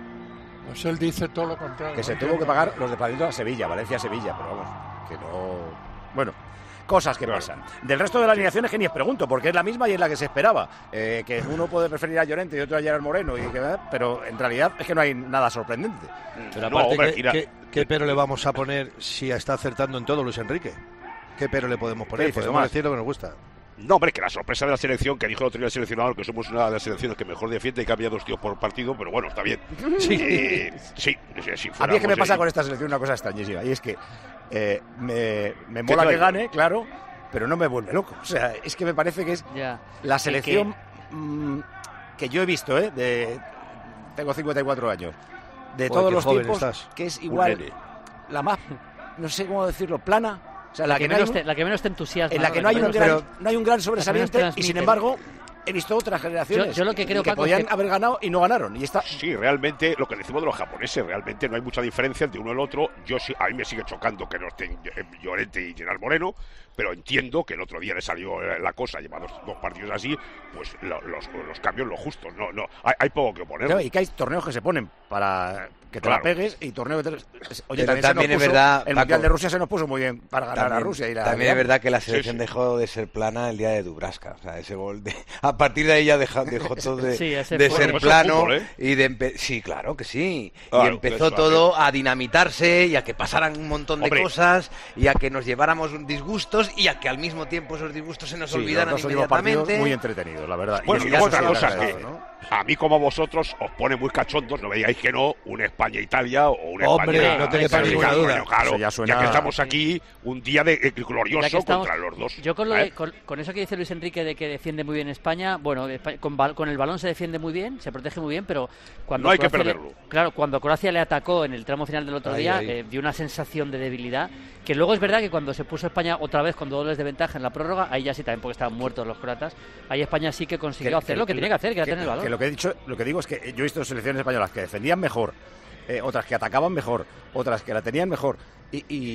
Pues él dice todo lo contrario. Que se tuvo que pagar los desplazamientos a Sevilla, Valencia-Sevilla, pero vamos, que no... Bueno, cosas que pasan. Del resto de las alineaciones que ni os pregunto, porque es la misma y es la que se esperaba. Eh, que uno puede preferir a Llorente y otro a Gerard Moreno, y que, pero en realidad es que no hay nada sorprendente. Pero aparte, no, hombre, ¿qué, ¿qué, ¿qué pero le vamos a poner si está acertando en todo Luis Enrique? ¿Qué pero le podemos poner? Podemos decir lo que nos gusta. No, hombre, que la sorpresa de la selección, que dijo el otro día el seleccionador que somos una de las selecciones que mejor defiende y cambia dos tíos por partido, pero bueno, está bien. Sí, eh, sí. Si a mí es que me pasa eh, con esta selección una cosa extrañísima, y es que eh, me, me mola que gane, claro, pero no me vuelve loco. O sea, es que me parece que es yeah. la selección que... Mmm, que yo he visto, ¿eh? De, tengo cincuenta y cuatro años, de Oye, todos los tiempos, estás. Que es igual, la más, no sé cómo decirlo, plana. O sea, la, la, que que menos no te, un, la que menos te entusiasma. En la que no, no, hay, un gran, no hay un gran sobresaliente y, sin embargo, he visto otras generaciones yo, yo lo que, creo, que Paco, podían es que... haber ganado y no ganaron. Y está... Sí, realmente, lo que decimos de los japoneses, realmente no hay mucha diferencia entre uno y el otro. Yo sí, a mí me sigue chocando que no estén Llorente y Gerard Moreno, pero entiendo que el otro día le salió la cosa, lleva dos, dos partidos así, pues lo, los, los cambios lo justos. No, no, hay, hay poco que oponer. Claro, y que hay torneos que se ponen para que te claro. la pegues y torneos que te... Oye, también, también es puso, verdad, el Paco, Mundial de Rusia se nos puso muy bien para ganar también, a Rusia. Y la también es verdad que la selección sí, sí. dejó de ser plana el día de Dubravka. O sea, ese gol de... A partir de ahí ya dejó, dejó todo de, sí, de ser plano. Fútbol, ¿eh? Y de empe... Sí, claro que sí. Claro, y empezó todo a dinamitarse y a que pasaran un montón de Hombre. cosas y a que nos lleváramos disgustos y a que al mismo tiempo esos disgustos se nos sí, olvidaran inmediatamente. Muy entretenidos, la verdad. Bueno, y luego otra cosa que ¿no? a mí como a vosotros os pone muy cachondos, no veáis que no, un España-Italia o un Hombre, España... no te quepa ninguna duda. Claro, ya, suena... ya que estamos aquí un día de, eh, glorioso estamos... contra los dos. Yo con, lo de, con, con eso que dice Luis Enrique de que defiende muy bien España, bueno, con, con el balón se defiende muy bien, se protege muy bien, pero cuando no hay Croacia que perderlo. Le, claro, cuando Croacia le atacó en el tramo final del otro ahí, día, ahí. Eh, dio una sensación de debilidad, que luego es verdad que cuando se puso España otra vez con dobles de ventaja en la prórroga, ahí ya sí también porque estaban muertos los croatas, ahí España sí que consiguió que, hacer que, lo que, que tenía que hacer, que era tener el balón. Que lo que he dicho, lo que digo es que yo he visto selecciones españolas que defendían mejor, eh, otras que atacaban mejor, otras que la tenían mejor y, y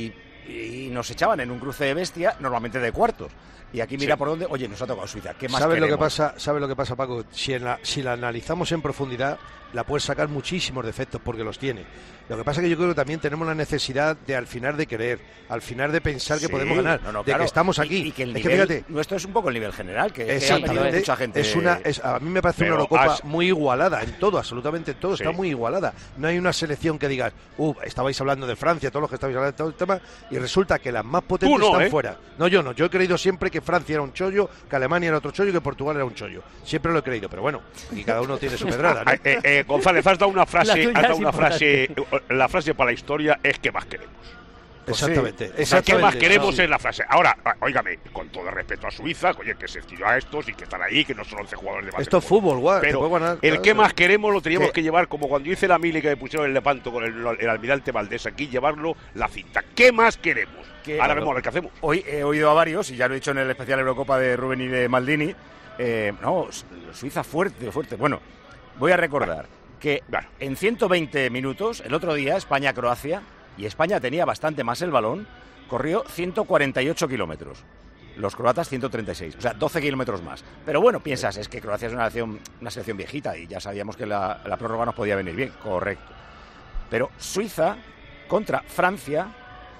y nos echaban en un cruce de bestia, normalmente de cuartos. Y aquí mira sí. por dónde, oye, nos ha tocado Suiza. ¿Qué más ¿Sabes queremos? lo que pasa? ¿Sabes lo que pasa, Paco? Si, en la, si la analizamos en profundidad, la puedes sacar muchísimos defectos porque los tiene. Lo que pasa es que yo creo que también tenemos la necesidad de al final de querer, al final de pensar sí, que podemos ganar, no, no, de claro. que estamos aquí. Y, y que el es nivel que fíjate, nuestro es un poco el nivel general, que, que ha venido mucha gente. Es una, es, a mí me parece Pero una Eurocopa has... muy igualada en todo, absolutamente en todo, sí. está muy igualada. No hay una selección que digas, uh, estabais hablando de Francia, todos los que estabais hablando de todo el tema, y resulta que las más potentes no, están ¿eh? fuera. No, yo no, yo he creído siempre que Francia era un chollo, que Alemania era otro chollo y que Portugal era un chollo. Siempre lo he creído, pero bueno, y cada uno tiene su pedrada, ¿no? eh, eh, González, has dado una frase, has dado una frase, la frase para la historia es que más queremos. Pues exactamente, sí. exactamente. O sea, ¿qué más queremos sí. es la frase? Ahora, óigame, con todo respeto a Suiza, oye, que se estiró a estos y que están ahí, que no son once jugadores de básquetbol. Esto es fútbol, guau. Pero ganar, el claro, que claro. más queremos lo teníamos ¿Qué? que llevar, como cuando hice la mili que me pusieron el Lepanto con el, el almirante Valdés aquí, llevarlo la cinta. ¿Qué más queremos? ¿Qué? Ahora vemos a ver qué hacemos. Hoy he oído a varios, y ya lo he dicho en el especial Eurocopa de Rubén y de Maldini, eh, no, Suiza fuerte, fuerte. Bueno, voy a recordar bueno, que bueno. en ciento veinte minutos, el otro día, España-Croacia, y España tenía bastante más el balón, corrió ciento cuarenta y ocho kilómetros. Los croatas ciento treinta y seis, o sea, doce kilómetros más. Pero bueno, piensas, es que Croacia es una selección, una selección viejita y ya sabíamos que la, la prórroga nos podía venir bien, correcto. Pero Suiza contra Francia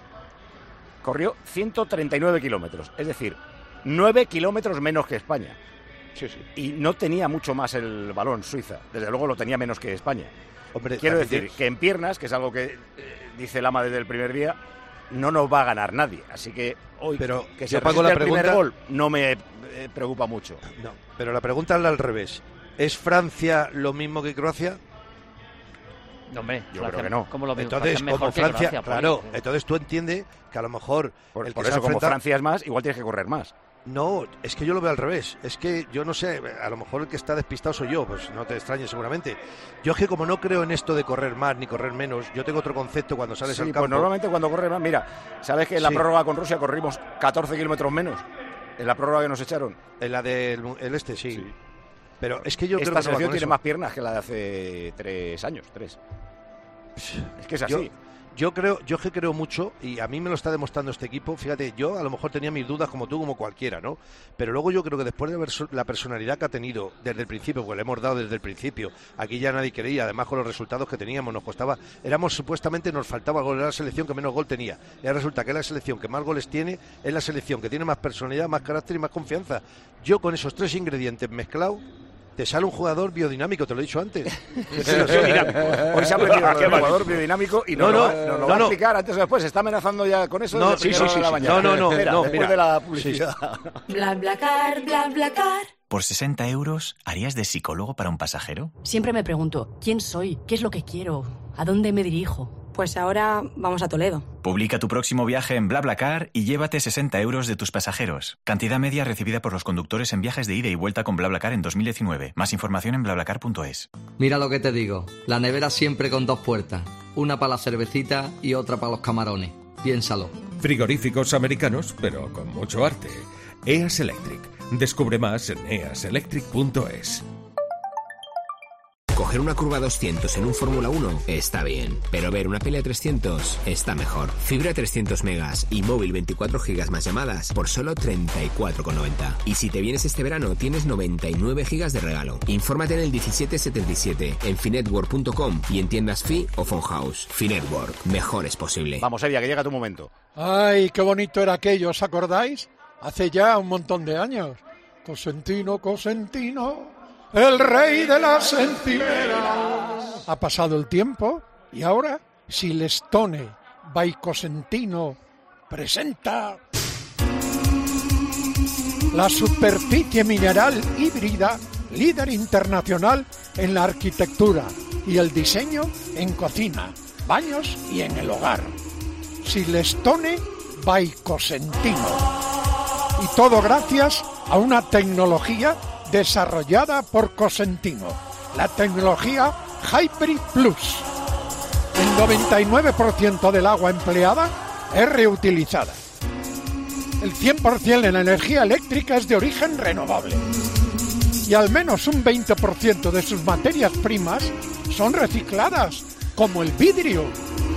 corrió ciento treinta y nueve kilómetros, es decir, nueve kilómetros menos que España. Sí, sí. Y no tenía mucho más el balón Suiza, desde luego lo tenía menos que España. Hombre, quiero decir tienes... que en piernas, que es algo que eh, dice Lama desde el primer día, no nos va a ganar nadie, así que hoy pero que se pago la el pregunta... primer gol no me eh, preocupa mucho. No, pero la pregunta es al revés. ¿Es Francia lo mismo que Croacia? No, hombre, yo Francia, creo que no. ¿Cómo lo entonces, mejor como que Francia, Croacia, claro, pues, entonces tú entiendes que a lo mejor por, el por que eso se como enfrenta... Francia es más, igual tienes que correr más. No, es que yo lo veo al revés. Es que yo no sé, a lo mejor el que está despistado soy yo, pues no te extrañes seguramente. Yo es que como no creo en esto de correr más ni correr menos, yo tengo otro concepto cuando sales sí, al campo. Pues normalmente cuando corres más, mira, ¿sabes que en la sí. prórroga con Rusia corrimos catorce kilómetros menos? En la prórroga que nos echaron. En la del el este, sí. sí. Pero es que yo Esta creo que selección no tiene eso. más piernas que la de hace tres años, tres. Es que es así. Yo, yo creo, yo que creo mucho, y a mí me lo está demostrando este equipo. Fíjate, yo a lo mejor tenía mis dudas como tú, como cualquiera, ¿no? Pero luego yo creo que después de ver la personalidad que ha tenido desde el principio, porque le hemos dado desde el principio, aquí ya nadie creía, además con los resultados que teníamos, nos costaba, éramos supuestamente, nos faltaba gol, era la selección que menos gol tenía. Y ahora resulta que es la selección que más goles tiene, es la selección que tiene más personalidad, más carácter y más confianza. Yo con esos tres ingredientes mezclados, te sale un jugador biodinámico, te lo he dicho antes. Hoy se ha aprendido el jugador biodinámico y no, no, no, no, no, no va no, a explicar antes o después. Se está amenazando ya con eso. No, sí, sí, sí, sí. No, no, no. Espera, no después mira. de la publicidad. Sí. BlaBlaCar, BlaBlaCar. ¿Por sesenta euros harías de psicólogo para un pasajero? Siempre me pregunto, ¿quién soy? ¿Qué es lo que quiero? ¿A dónde me dirijo? Pues ahora vamos a Toledo. Publica tu próximo viaje en BlaBlaCar y llévate sesenta euros de tus pasajeros. Cantidad media recibida por los conductores en viajes de ida y vuelta con BlaBlaCar en dos mil diecinueve. Más información en BlaBlaCar punto es. Mira lo que te digo. La nevera siempre con dos puertas. Una para la cervecita y otra para los camarones. Piénsalo. Frigoríficos americanos, pero con mucho arte. E A S Electric. Descubre más en e a s electric punto es. Coger una curva doscientos en un Fórmula uno está bien, pero ver una pelea trescientos está mejor. Fibra trescientos megas y móvil veinticuatro gigas más llamadas por solo treinta y cuatro con noventa. Y si te vienes este verano tienes noventa y nueve gigas de regalo. Infórmate en el diecisiete setenta y siete, en finetwork punto com y en tiendas Fi o Phonhouse. Finetwork, mejor es posible. Vamos, Evia, que llega tu momento. Ay, qué bonito era aquello, ¿os acordáis? Hace ya un montón de años. Cosentino, Cosentino, el rey de las centinelas. Ha pasado el tiempo y ahora Silestone by Cosentino presenta la superficie mineral híbrida líder internacional en la arquitectura y el diseño en cocina, baños y en el hogar. Silestone by Cosentino. Y todo gracias a una tecnología desarrollada por Cosentino, la tecnología Hybrid Plus. El noventa y nueve por ciento del agua empleada es reutilizada. El cien por ciento de la energía eléctrica es de origen renovable. Y al menos un veinte por ciento de sus materias primas son recicladas, como el vidrio.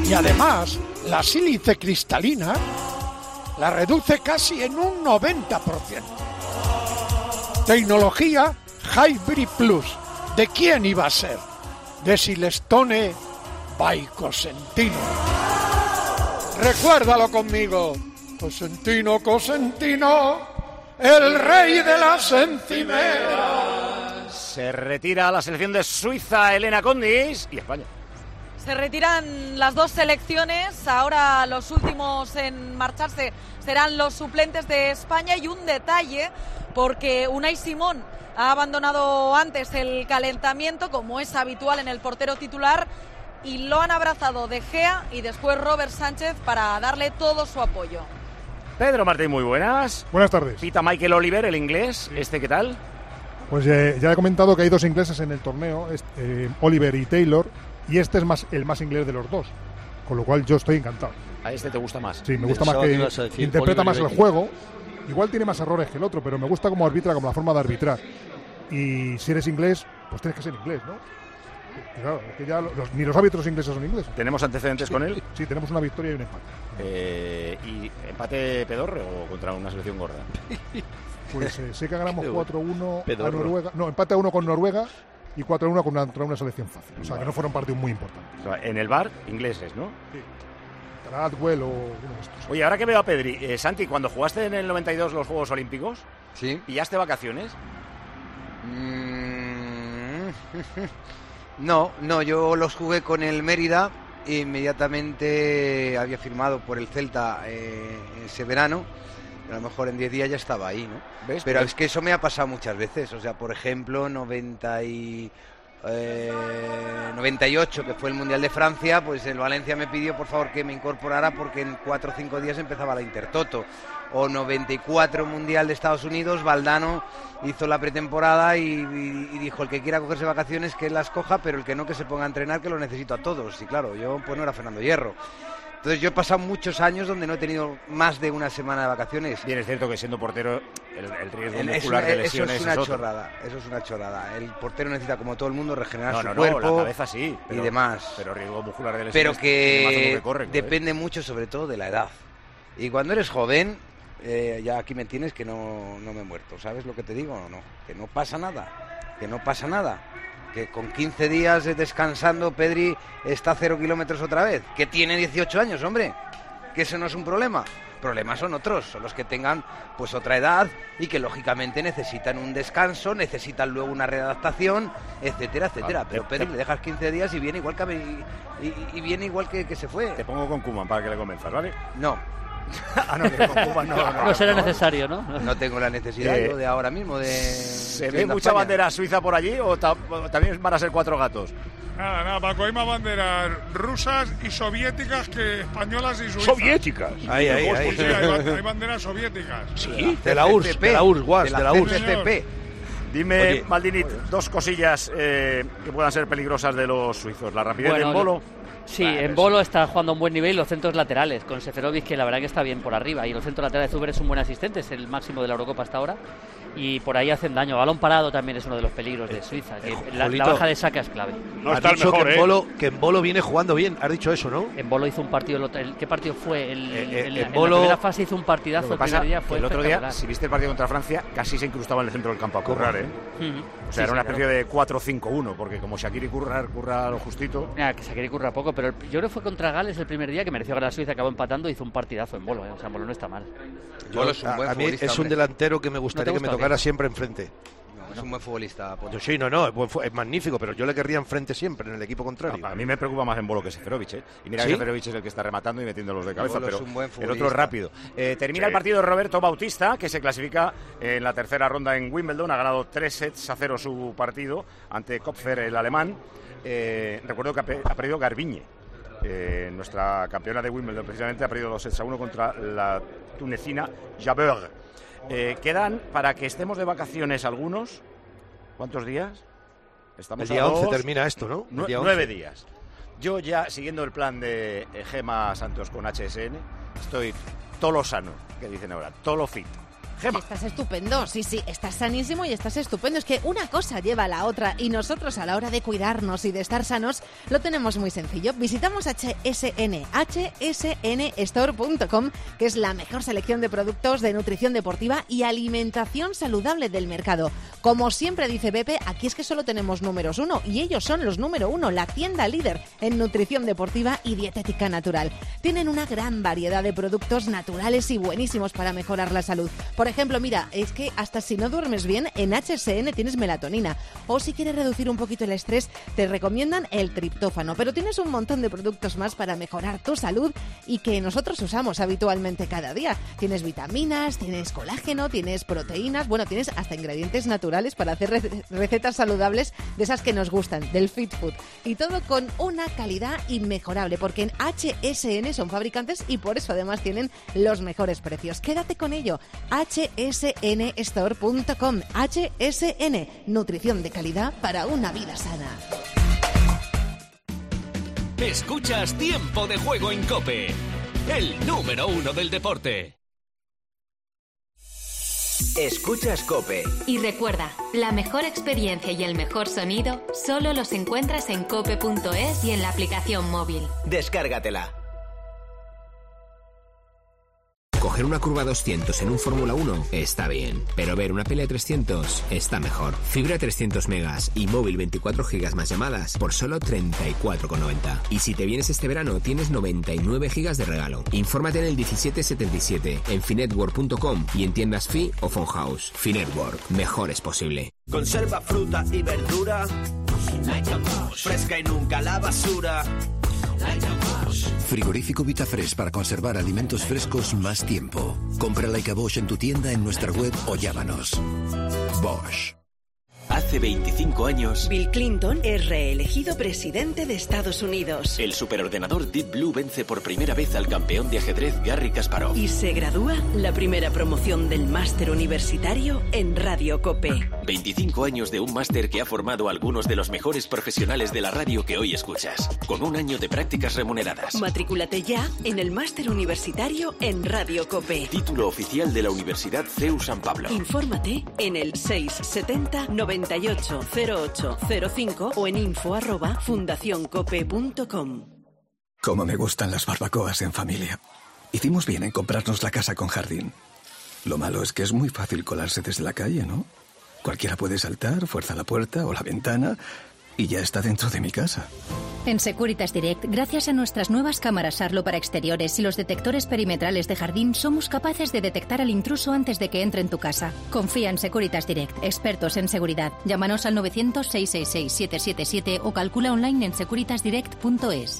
Y además, la sílice cristalina la reduce casi en un noventa por ciento. Tecnología Hybrid Plus. ¿De quién iba a ser? De Silestone by Cosentino. Recuérdalo conmigo. Cosentino, Cosentino, el rey de las encimeras. Se retira la selección de Suiza, Elena Condis, y España. Se retiran las dos selecciones, ahora los últimos en marcharse serán los suplentes de España, y un detalle, porque Unai Simón ha abandonado antes el calentamiento, como es habitual en el portero titular, y lo han abrazado De Gea y después Robert Sánchez para darle todo su apoyo. Pedro Martín, muy buenas. Buenas tardes. Pita Michael Oliver, el inglés, ¿este qué tal? Pues eh, ya he comentado que hay dos ingleses en el torneo, este, eh, Oliver y Taylor, y este es más el más inglés de los dos, con lo cual yo estoy encantado. ¿A este te gusta más? Sí, me gusta más que interpreta más el juego. Igual tiene más errores que el otro, pero me gusta como arbitra, como la forma de arbitrar. Y si eres inglés, pues tienes que ser inglés, ¿no? Y claro, es que ya los, ni los árbitros ingleses son ingleses. ¿Tenemos antecedentes con él? Sí, tenemos una victoria y un empate. Eh, ¿Y empate pedorre o contra una selección gorda? Pues eh, sé que ganamos cuatro uno a Noruega. No, empate a uno con Noruega y cuatro uno contra una selección fácil. O sea, vale, que no fueron partidos muy importantes. O sea, en el bar, ingleses, ¿no? Sí. Atwell o uno de estos. Oye, ahora que veo a Pedri, eh, Santi, cuando jugaste en el noventa y dos los Juegos Olímpicos, ¿sí? ¿Pillaste vacaciones? Mm, no, no, yo los jugué con el Mérida, e inmediatamente había firmado por el Celta eh, ese verano, a lo mejor en diez días ya estaba ahí, ¿no? ¿Ves? Pero es que eso me ha pasado muchas veces, o sea, por ejemplo, noventa y... Eh, noventa y ocho, que fue el Mundial de Francia, pues el Valencia me pidió por favor que me incorporara porque en cuatro o cinco días empezaba la Intertoto. O noventa y cuatro Mundial de Estados Unidos, Valdano hizo la pretemporada y, y, y dijo: el que quiera cogerse vacaciones que las coja, pero el que no, que se ponga a entrenar, que lo necesito a todos. Y claro, yo pues no era Fernando Hierro. Entonces yo he pasado muchos años donde no he tenido más de una semana de vacaciones. Bien, es cierto que siendo portero el, el riesgo el, muscular es una, de lesiones eso es una es otro. chorrada, eso es una chorrada. El portero necesita, como todo el mundo, regenerar no, su no, cuerpo, no, la cabeza sí, pero, y demás. Pero riesgo muscular de lesiones. Pero que, que corre, depende ¿eh? mucho, sobre todo, de la edad. Y cuando eres joven, eh, ya aquí me tienes que no, no me he muerto. ¿Sabes lo que te digo o no? Que no pasa nada, que no pasa nada. Que con quince días descansando Pedri está a cero kilómetros otra vez. Que tiene dieciocho años, hombre. Que eso no es un problema. Problemas son otros, son los que tengan pues otra edad y que lógicamente necesitan un descanso, necesitan luego una readaptación, etcétera, etcétera. Vale, Pero te, Pedri te... le dejas quince días y viene igual que y, y, y viene igual que, que se fue. Te pongo con Koeman para que le convenzas, ¿vale? No. ah, no, con Koeman no, no, no, no será no, necesario, ¿no? No tengo la necesidad eh, yo de ahora mismo de. ¿Se ve mucha España. bandera suiza por allí o ta también van a ser cuatro gatos? Nada, nada, Paco, hay más banderas rusas y soviéticas que españolas y suizas. ¿Soviéticas? Ahí, ahí, ahí. Sí, hay, hay banderas soviéticas. Sí, de la U R S S, de la U R S S, Guas, de la U R S S. Dime, Oye, Maldini, dos cosillas eh, que puedan ser peligrosas de los suizos. La rapidez bueno, del Bolo. Sí, vale, en Bolo está jugando a un buen nivel, los centros laterales, con Seferovic, que la verdad que está bien por arriba, y los centros laterales de Zuber es un buen asistente, es el máximo de la Eurocopa hasta ahora, y por ahí hacen daño. Balón parado también es uno de los peligros de Suiza, que la, la baja de saca es clave. No está el mejor, que, ¿eh? en Bolo, que en Bolo viene jugando bien, has dicho eso, ¿no? En Bolo hizo un partido, el, ¿qué partido fue? El, eh, eh, el, en, en Bolo, la primera fase hizo un partidazo, el primer día fue el otro día, si viste el partido contra Francia, casi se incrustaba en el centro del campo a currar, ¿eh? Uh-huh. O sea, sí, era una sí, especie claro. de cuatro cinco uno, porque como Shaqiri curra, curra lo justito. Mira, que Shaqiri curra poco, pero el, yo creo que fue contra Gales el primer día, que mereció ganar a Suiza, acabó empatando, hizo un partidazo en Bolo, ¿eh? O sea, Bolo no está mal. Yo, es un buen a, a mí es un hombre. delantero que me gustaría ¿No que me tocara bien? siempre enfrente. No, es un buen futbolista. Yo, sí, no, no, es, buen, es magnífico, pero yo le querría enfrente siempre, en el equipo contrario. No, a mí me preocupa más en Bolo que Seferovic, ¿eh? Y mira ¿Sí? que Seferovic es el que está rematando y metiéndolos de cabeza, pero el otro es rápido. Eh, termina sí. el partido Roberto Bautista, que se clasifica en la tercera ronda en Wimbledon, ha ganado tres sets a cero su partido ante Kopfer, el alemán. Eh, recuerdo que ha, pe ha perdido Garbiñe. Eh, nuestra campeona de Wimbledon precisamente ha perdido dos sets a uno contra la tunecina Jabeur. Eh, quedan, para que estemos de vacaciones algunos, ¿cuántos días? Estamos el día once termina esto, ¿no? Nu nueve días. Yo ya, siguiendo el plan de Gema Santos con H S N, estoy tolo sano, que dicen ahora, tolo fit. Gemma. Estás estupendo, sí, sí, estás sanísimo y estás estupendo. Es que una cosa lleva a la otra y nosotros a la hora de cuidarnos y de estar sanos lo tenemos muy sencillo. Visitamos H S N, H S N store punto com, que es la mejor selección de productos de nutrición deportiva y alimentación saludable del mercado. Como siempre dice Pepe, aquí es que solo tenemos números uno y ellos son los número uno, la tienda líder en nutrición deportiva y dietética natural. Tienen una gran variedad de productos naturales y buenísimos para mejorar la salud. Por ejemplo, mira, es que hasta si no duermes bien, en H S N tienes melatonina. O si quieres reducir un poquito el estrés, te recomiendan el triptófano. Pero tienes un montón de productos más para mejorar tu salud y que nosotros usamos habitualmente cada día. Tienes vitaminas, tienes colágeno, tienes proteínas, bueno, tienes hasta ingredientes naturales para hacer re- recetas saludables de esas que nos gustan, del fit food. Y todo con una calidad inmejorable, porque en H S N son fabricantes y por eso además tienen los mejores precios. Quédate con ello. H S N store punto com. H S N, nutrición de calidad para una vida sana. Escuchas Tiempo de Juego en COPE, el número uno del deporte. Escuchas COPE. Y recuerda, la mejor experiencia y el mejor sonido solo los encuentras en cope punto es y en la aplicación móvil. Descárgatela. Coger una curva doscientos en un Fórmula uno está bien, pero ver una pelea trescientos está mejor. Fibra trescientos megas y móvil veinticuatro gigas más llamadas por solo treinta y cuatro con noventa. Y si te vienes este verano tienes noventa y nueve gigas de regalo. Infórmate en el diecisiete setenta y siete, en finetwork punto com y en tiendas Fi o Phone House. Finetwork, mejor es posible. Conserva fruta y verdura, fresca y nunca la basura. Frigorífico Vitafresh para conservar alimentos frescos más tiempo. Compra Like a Bosch en tu tienda, en nuestra web o llámanos. Bosch. Hace veinticinco años, Bill Clinton es reelegido presidente de Estados Unidos. el superordenador Deep Blue vence por primera vez al campeón de ajedrez Garry Kasparov. Y se gradúa la primera promoción del máster universitario en Radio COPE. veinticinco años de un máster que ha formado a algunos de los mejores profesionales de la radio que hoy escuchas, con un año de prácticas remuneradas. Matrículate ya en el máster universitario en Radio COPE. Título oficial de la Universidad C E U San Pablo. Infórmate en el seis setenta noventa y ocho cero ocho cero cinco o en info arroba fundacioncope punto com. Cómo me gustan las barbacoas en familia. Hicimos bien en comprarnos la casa con jardín. Lo malo es que es muy fácil colarse desde la calle, ¿no? Cualquiera puede saltar, fuerza la puerta o la ventana y ya está dentro de mi casa. En Securitas Direct, gracias a nuestras nuevas cámaras Arlo para exteriores y los detectores perimetrales de jardín, somos capaces de detectar al intruso antes de que entre en tu casa. Confía en Securitas Direct, expertos en seguridad. Llámanos al novecientos, seiscientos sesenta y seis, setecientos setenta y siete o calcula online en securitas direct punto es.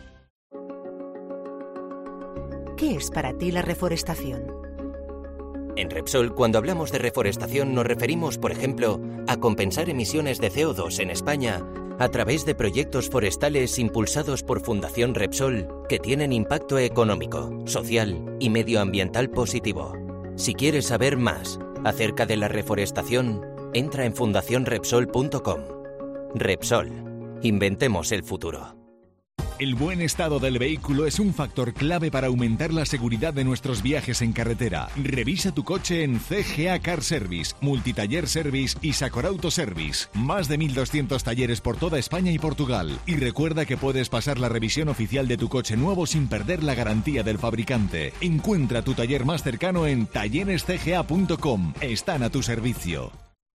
¿Qué es para ti la reforestación? En Repsol, cuando hablamos de reforestación, nos referimos, por ejemplo, a compensar emisiones de C O dos en España a través de proyectos forestales impulsados por Fundación Repsol que tienen impacto económico, social y medioambiental positivo. Si quieres saber más acerca de la reforestación, entra en fundación repsol punto com. Repsol. Inventemos el futuro. El buen estado del vehículo es un factor clave para aumentar la seguridad de nuestros viajes en carretera. Revisa tu coche en C G A Car Service, Multitaller Service y Sacor Auto Service. Más de mil doscientos talleres por toda España y Portugal. Y recuerda que puedes pasar la revisión oficial de tu coche nuevo sin perder la garantía del fabricante. Encuentra tu taller más cercano en talleres c g a punto com. Están a tu servicio.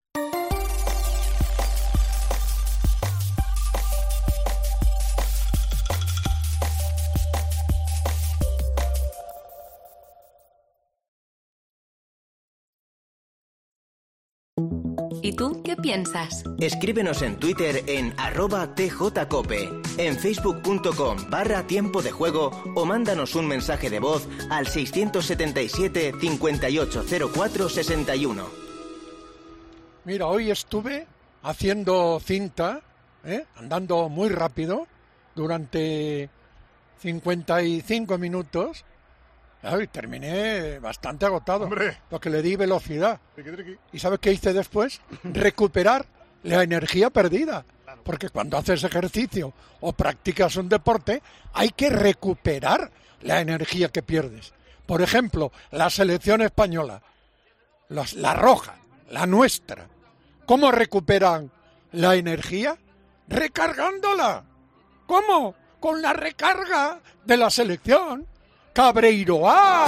¿Y tú qué piensas? Escríbenos en Twitter en arroba tjcope, en facebook punto com barra tiempo de juego o mándanos un mensaje de voz al seiscientos setenta y siete, cincuenta y ocho cero cuatro, sesenta y uno. Mira, hoy estuve haciendo cinta, ¿eh? andando muy rápido, durante cincuenta y cinco minutos. Ay, terminé bastante agotado, ¡hombre!, porque le di velocidad. Triqui, triqui. ¿Y sabes qué hice después? Recuperar la energía perdida. Porque cuando haces ejercicio o practicas un deporte, hay que recuperar la energía que pierdes. Por ejemplo, la selección española. Las, la roja, la nuestra. ¿Cómo recuperan la energía? Recargándola. ¿Cómo? Con la recarga de la selección. Cabreiroa.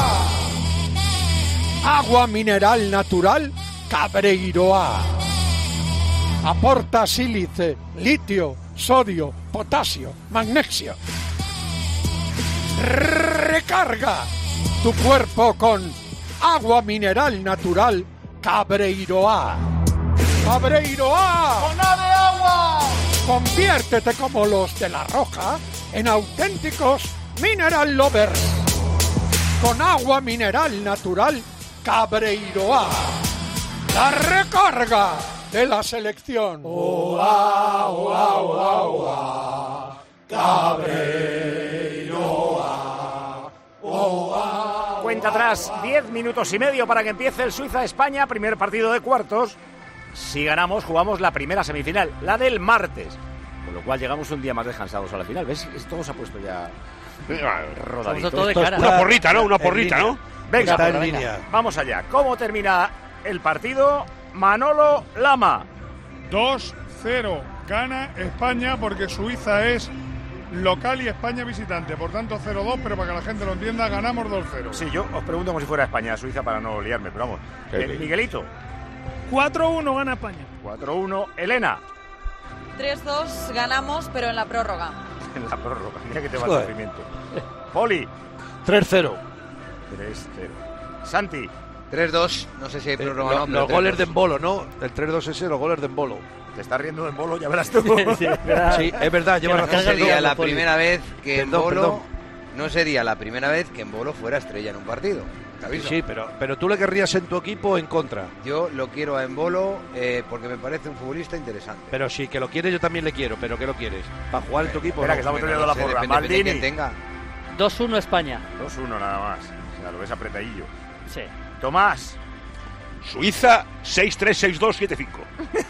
Agua mineral natural Cabreiroa. Aporta sílice, litio, sodio, potasio, magnesio. Recarga tu cuerpo con agua mineral natural Cabreiroa. Cabreiroa. ¡Con A de agua! Conviértete como los de La Roja en auténticos mineral lovers. Con agua mineral natural Cabreiroa. La recarga de la selección. Oa, oa, oa, oa, Cabreiroa. Oa. Cuenta atrás, diez minutos y medio para que empiece el Suiza-España, primer partido de cuartos. Si ganamos, jugamos la primera semifinal, la del martes. Con lo cual llegamos un día más descansados a la final. ¿Ves? Todo se ha puesto ya rodadito. Todo de cara. Una porrita, ¿no? Una porrita, ¿no? Venga, Está en venga, línea. Vamos allá. ¿Cómo termina el partido? Manolo Lama. dos cero. Gana España porque Suiza es local y España visitante. Por tanto, cero dos, pero para que la gente lo entienda, ganamos dos cero. Sí, yo os pregunto como si fuera España-Suiza para no liarme, pero vamos. Eh, Miguelito. cuatro uno gana España. cuatro uno. Elena. tres dos ganamos, pero en la prórroga. En la prórroga. Mira que te va el sufrimiento. Poli. tres cero. tres cero. Santi. tres dos. No sé si hay prórroga Eh, o no. los goles de Embolo, ¿no? El tres dos ese, los goles de Embolo. Te estás riendo de Embolo, ya verás tú. Sí, es verdad, lleva razón. No sería la primera vez que Perdón, Embolo... perdón. No sería la primera vez que Embolo fuera estrella en un partido. Sí, sí, pero, pero tú le querrías en tu equipo o en contra. Yo lo quiero a Embolo eh, porque me parece un futbolista interesante. Pero sí, que lo quieres yo también le quiero, pero ¿qué lo quieres? ¿Para jugar en tu equipo? Espera, no? que estamos Bueno, teniendo no la sé, porra. depende- depende de Maldini. quién tenga. dos uno España. dos uno nada más. O sea, lo ves apretadillo. Sí. Tomás. Suiza seis tres seis dos siete cinco.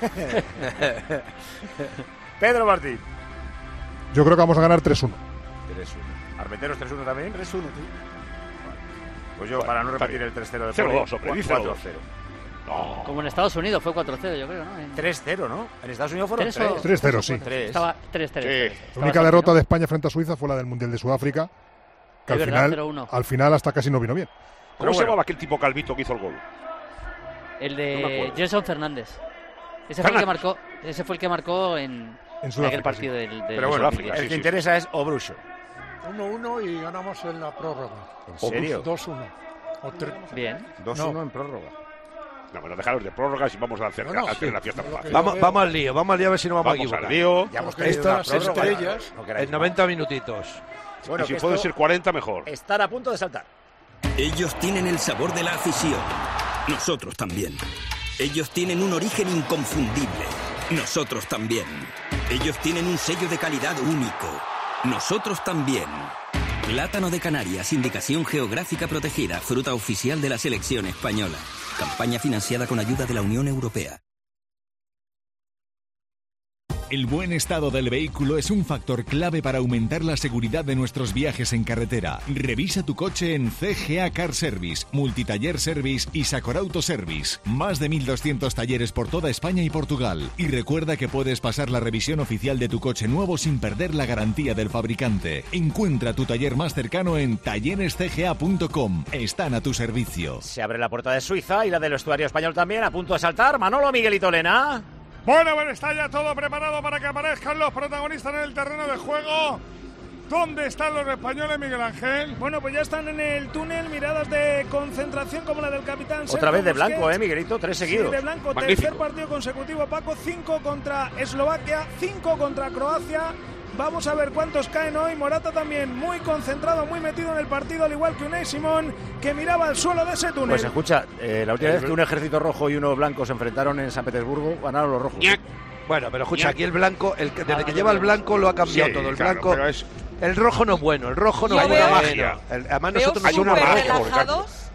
Pedro Martín. Yo creo que vamos a ganar tres uno. tres uno. Arbeteros tres uno también. tres uno, tío. Pues yo, Bueno, para no está repetir bien. el tres cero de cero Poli, dos, hombre, di cuatro cero cero. No. Como en Estados Unidos fue cuatro cero, yo creo, ¿no? En- tres cero, ¿no? En Estados Unidos fueron ¿Tres o- tres. tres cero, sí. Tres. Estaba tres cero. Sí. La única derrota de España frente a Suiza fue la del Mundial de Sudáfrica, que Es al verdad, final, cero uno. al final hasta casi no vino bien. ¿Cómo Pero se bueno. llamaba aquel tipo calvito que hizo el gol? El No me de acuerdo. Jason Fernández. Ese fue el que Fernández. marcó, ese fue el que marcó en, En en Sudáfrica, aquel partido sí. del, del Pero bueno, Sudáfrica, el sí, que sí. interesa es Obrucho. uno uno y ganamos en la prórroga. ¿En serio? dos uno. O tre- Bien. dos uno en prórroga. No, pero dejaros de prórrogas y vamos a hacer, No, no, a hacer sí. la fiesta Lo más que fácil. yo Vamos, veo- vamos al lío, vamos al lío a ver si no vamos, Vamos a al equivocar. lío. Ya hemos Porque tenido una estas prórroga, estrellas- no queráis En más. noventa minutitos. Bueno, y si que puede esto- ser cuarenta, mejor. Estar a punto de saltar. Ellos tienen el sabor de la afición. Nosotros también. Ellos tienen un origen inconfundible. Nosotros también. Ellos tienen un sello de calidad único. Nosotros también. Plátano de Canarias, indicación geográfica protegida, fruta oficial de la selección española. Campaña financiada con ayuda de la Unión Europea. El buen estado del vehículo es un factor clave para aumentar la seguridad de nuestros viajes en carretera. Revisa tu coche en C G A Car Service, Multitaller Service y Sacorauto Service. Más de mil doscientos talleres por toda España y Portugal. Y recuerda que puedes pasar la revisión oficial de tu coche nuevo sin perder la garantía del fabricante. Encuentra tu taller más cercano en talleres c g a punto com. Están a tu servicio. Se abre la puerta de Suiza y la del vestuario español también, a punto de saltar. Manolo, Miguelito, Lena. Bueno, bueno, está ya todo preparado para que aparezcan los protagonistas en el terreno de juego. ¿Dónde están los españoles, Miguel Ángel? Bueno, pues ya están en el túnel, miradas de concentración como la del capitán Otra Sergio vez de Busquets. blanco, ¿eh, Miguelito? Tres seguidos. Sí, de blanco, Magnífico. tercer partido consecutivo, Paco, cinco contra Eslovaquia, cinco contra Croacia. Vamos a ver cuántos caen hoy. Morata también muy concentrado, muy metido en el partido, al igual que Unai Simón, que miraba al suelo de ese túnel. Pues escucha, eh, la última vez que un ejército rojo y uno blanco se enfrentaron en San Petersburgo, ganaron los rojos. Bueno, pero escucha, aquí el blanco, el que- desde que lleva el blanco lo ha cambiado Sí, todo. El claro, blanco, pero es- el rojo no es bueno, el rojo no Yo es veo- bueno. magia. El- además Veo nosotros hay una súper magia, relajados,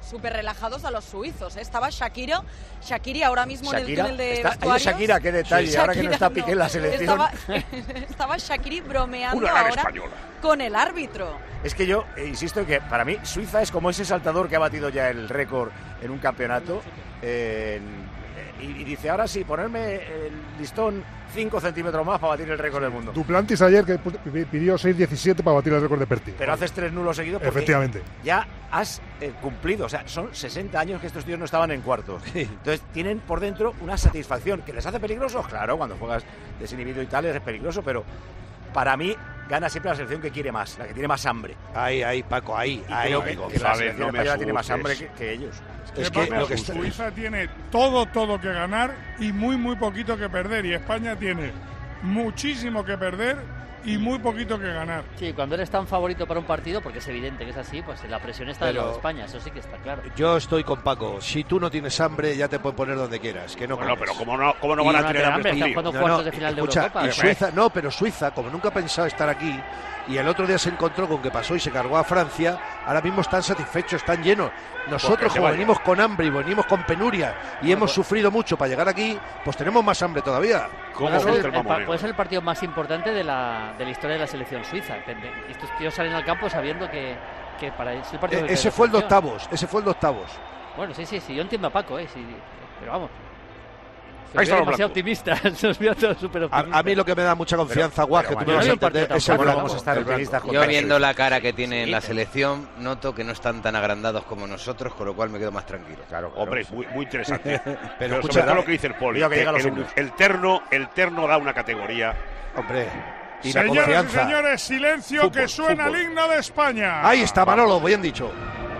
súper relajados a los suizos. ¿eh? Estaba Shakira, Shakiri ahora mismo Shakira, en el túnel de está, vestuarios. Shakira, qué detalle, sí, ahora Shakira, que no está Piqué no, en la selección. Estaba, estaba Shakiri bromeando ahora española. Con el árbitro. Es que yo eh, insisto que para mí Suiza es como ese saltador que ha batido ya el récord en un campeonato. Eh, y, y dice, ahora sí, ponerme el listón cinco centímetros más para batir el récord del mundo. Duplantis ayer que pidió seis diecisiete para batir el récord de Perti. Pero haces tres nulos seguidos porque efectivamente ya has eh, cumplido. O sea, son sesenta años que estos tíos no estaban en cuartos. Sí. Entonces tienen por dentro una satisfacción. ¿Que les hace peligrosos? Claro, cuando juegas desinhibido y tal es peligroso, pero para mí gana siempre la selección que quiere más, la que tiene más hambre. Ahí, ahí, Paco, ahí. Y ahí, creo ahí que, González, que la selección no me española tiene más hambre que, que ellos. Es que, lo que Suiza tiene todo, todo que ganar y muy, muy poquito que perder. Y España tiene muchísimo que perder y muy poquito que ganar. Sí, cuando eres tan favorito para un partido, porque es evidente que es así, pues la presión está Pero en España, eso sí que está claro. Yo estoy con Paco. Si tú no tienes hambre, ya te puedes poner donde quieras. Que no bueno, pero ¿cómo no, cómo no van a tener hambre? Están jugando no, cuartos no, de final escucha, de Eurocopa. Y Suiza, no, pero Suiza, como nunca ha pensado estar aquí, y el otro día se encontró con que pasó y se cargó a Francia, ahora mismo están satisfechos, están llenos. Nosotros, como venimos con hambre y venimos con penuria y bueno, hemos pues, sufrido mucho para llegar aquí, pues tenemos más hambre todavía. Puede ser el, el, puede ser el partido más importante de la, de la historia de la selección suiza. Estos tíos salen al campo sabiendo que, que para es el partido. Eh, ese fue el de octavos, ese fue el de octavos. Bueno, sí, sí, sí, yo entiendo a Paco, eh, sí, pero vamos. Ahí está demasiado optimista, nos veo todos súper optimistas. A, a mí lo que me da mucha confianza, Guas, que tú me vas a entender, es el vamos a estar optimistas. Yo viendo la cara que tiene en la selección, noto que no están tan agrandados como nosotros, con lo cual me quedo más tranquilo. Claro, hombre, es muy, muy interesante. pero, pero escucha, sobre todo lo que dice el Poli, que el, el, terno, el terno da una categoría. Hombre. Y Señoras la confianza. y señores, silencio, fútbol, que suena fútbol. El himno de España. Ahí está, Manolo, bien dicho.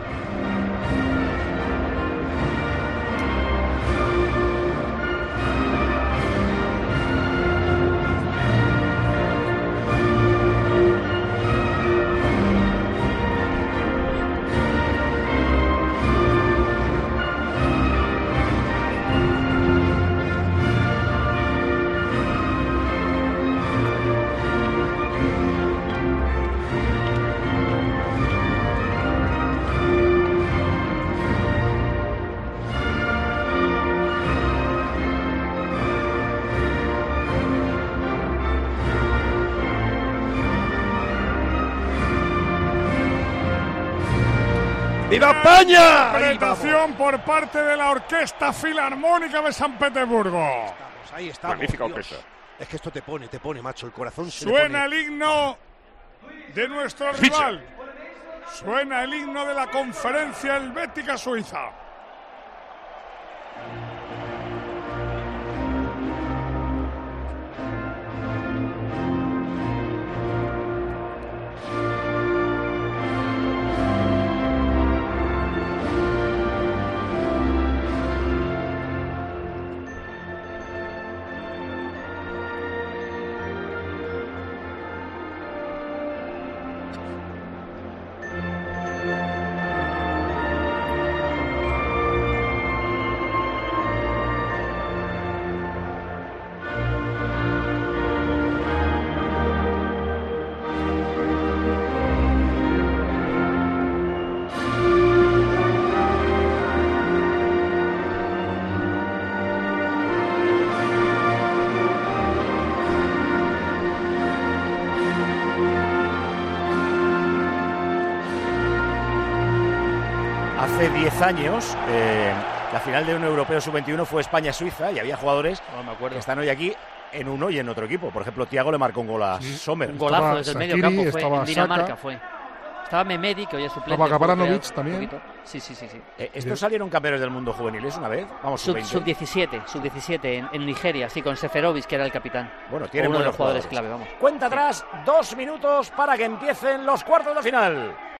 ¡Viva España! Interpretación por parte de la Orquesta Filarmónica de San Petersburgo. Estamos, ahí estamos. Magnífica orquesta. Es que esto te pone, te pone, macho, el corazón se Suena le pone. el himno de nuestro rival. Suena el himno de la Conferencia Helvética Suiza. Hace diez años, eh, la final de un europeo sub veintiuno fue España-Suiza y había jugadores no me acuerdo. que están hoy aquí en uno y en otro equipo. Por ejemplo, Thiago le marcó un gol a sí. Sommer. Un golazo desde el medio campo, fue en Dinamarca. Saka. Fue. Estaba Memedi, que hoy es suplente. Estaba Gavranovic también. Sí, sí, sí. sí. Eh, ¿Estos salieron campeones del mundo juveniles una vez? Vamos, sub diecisiete, sub diecisiete en, en Nigeria, sí, con Seferovic, que era el capitán. Bueno, tiene uno de los los jugadores jugadores clave, vamos. Cuenta atrás, dos minutos para que empiecen los cuartos de final.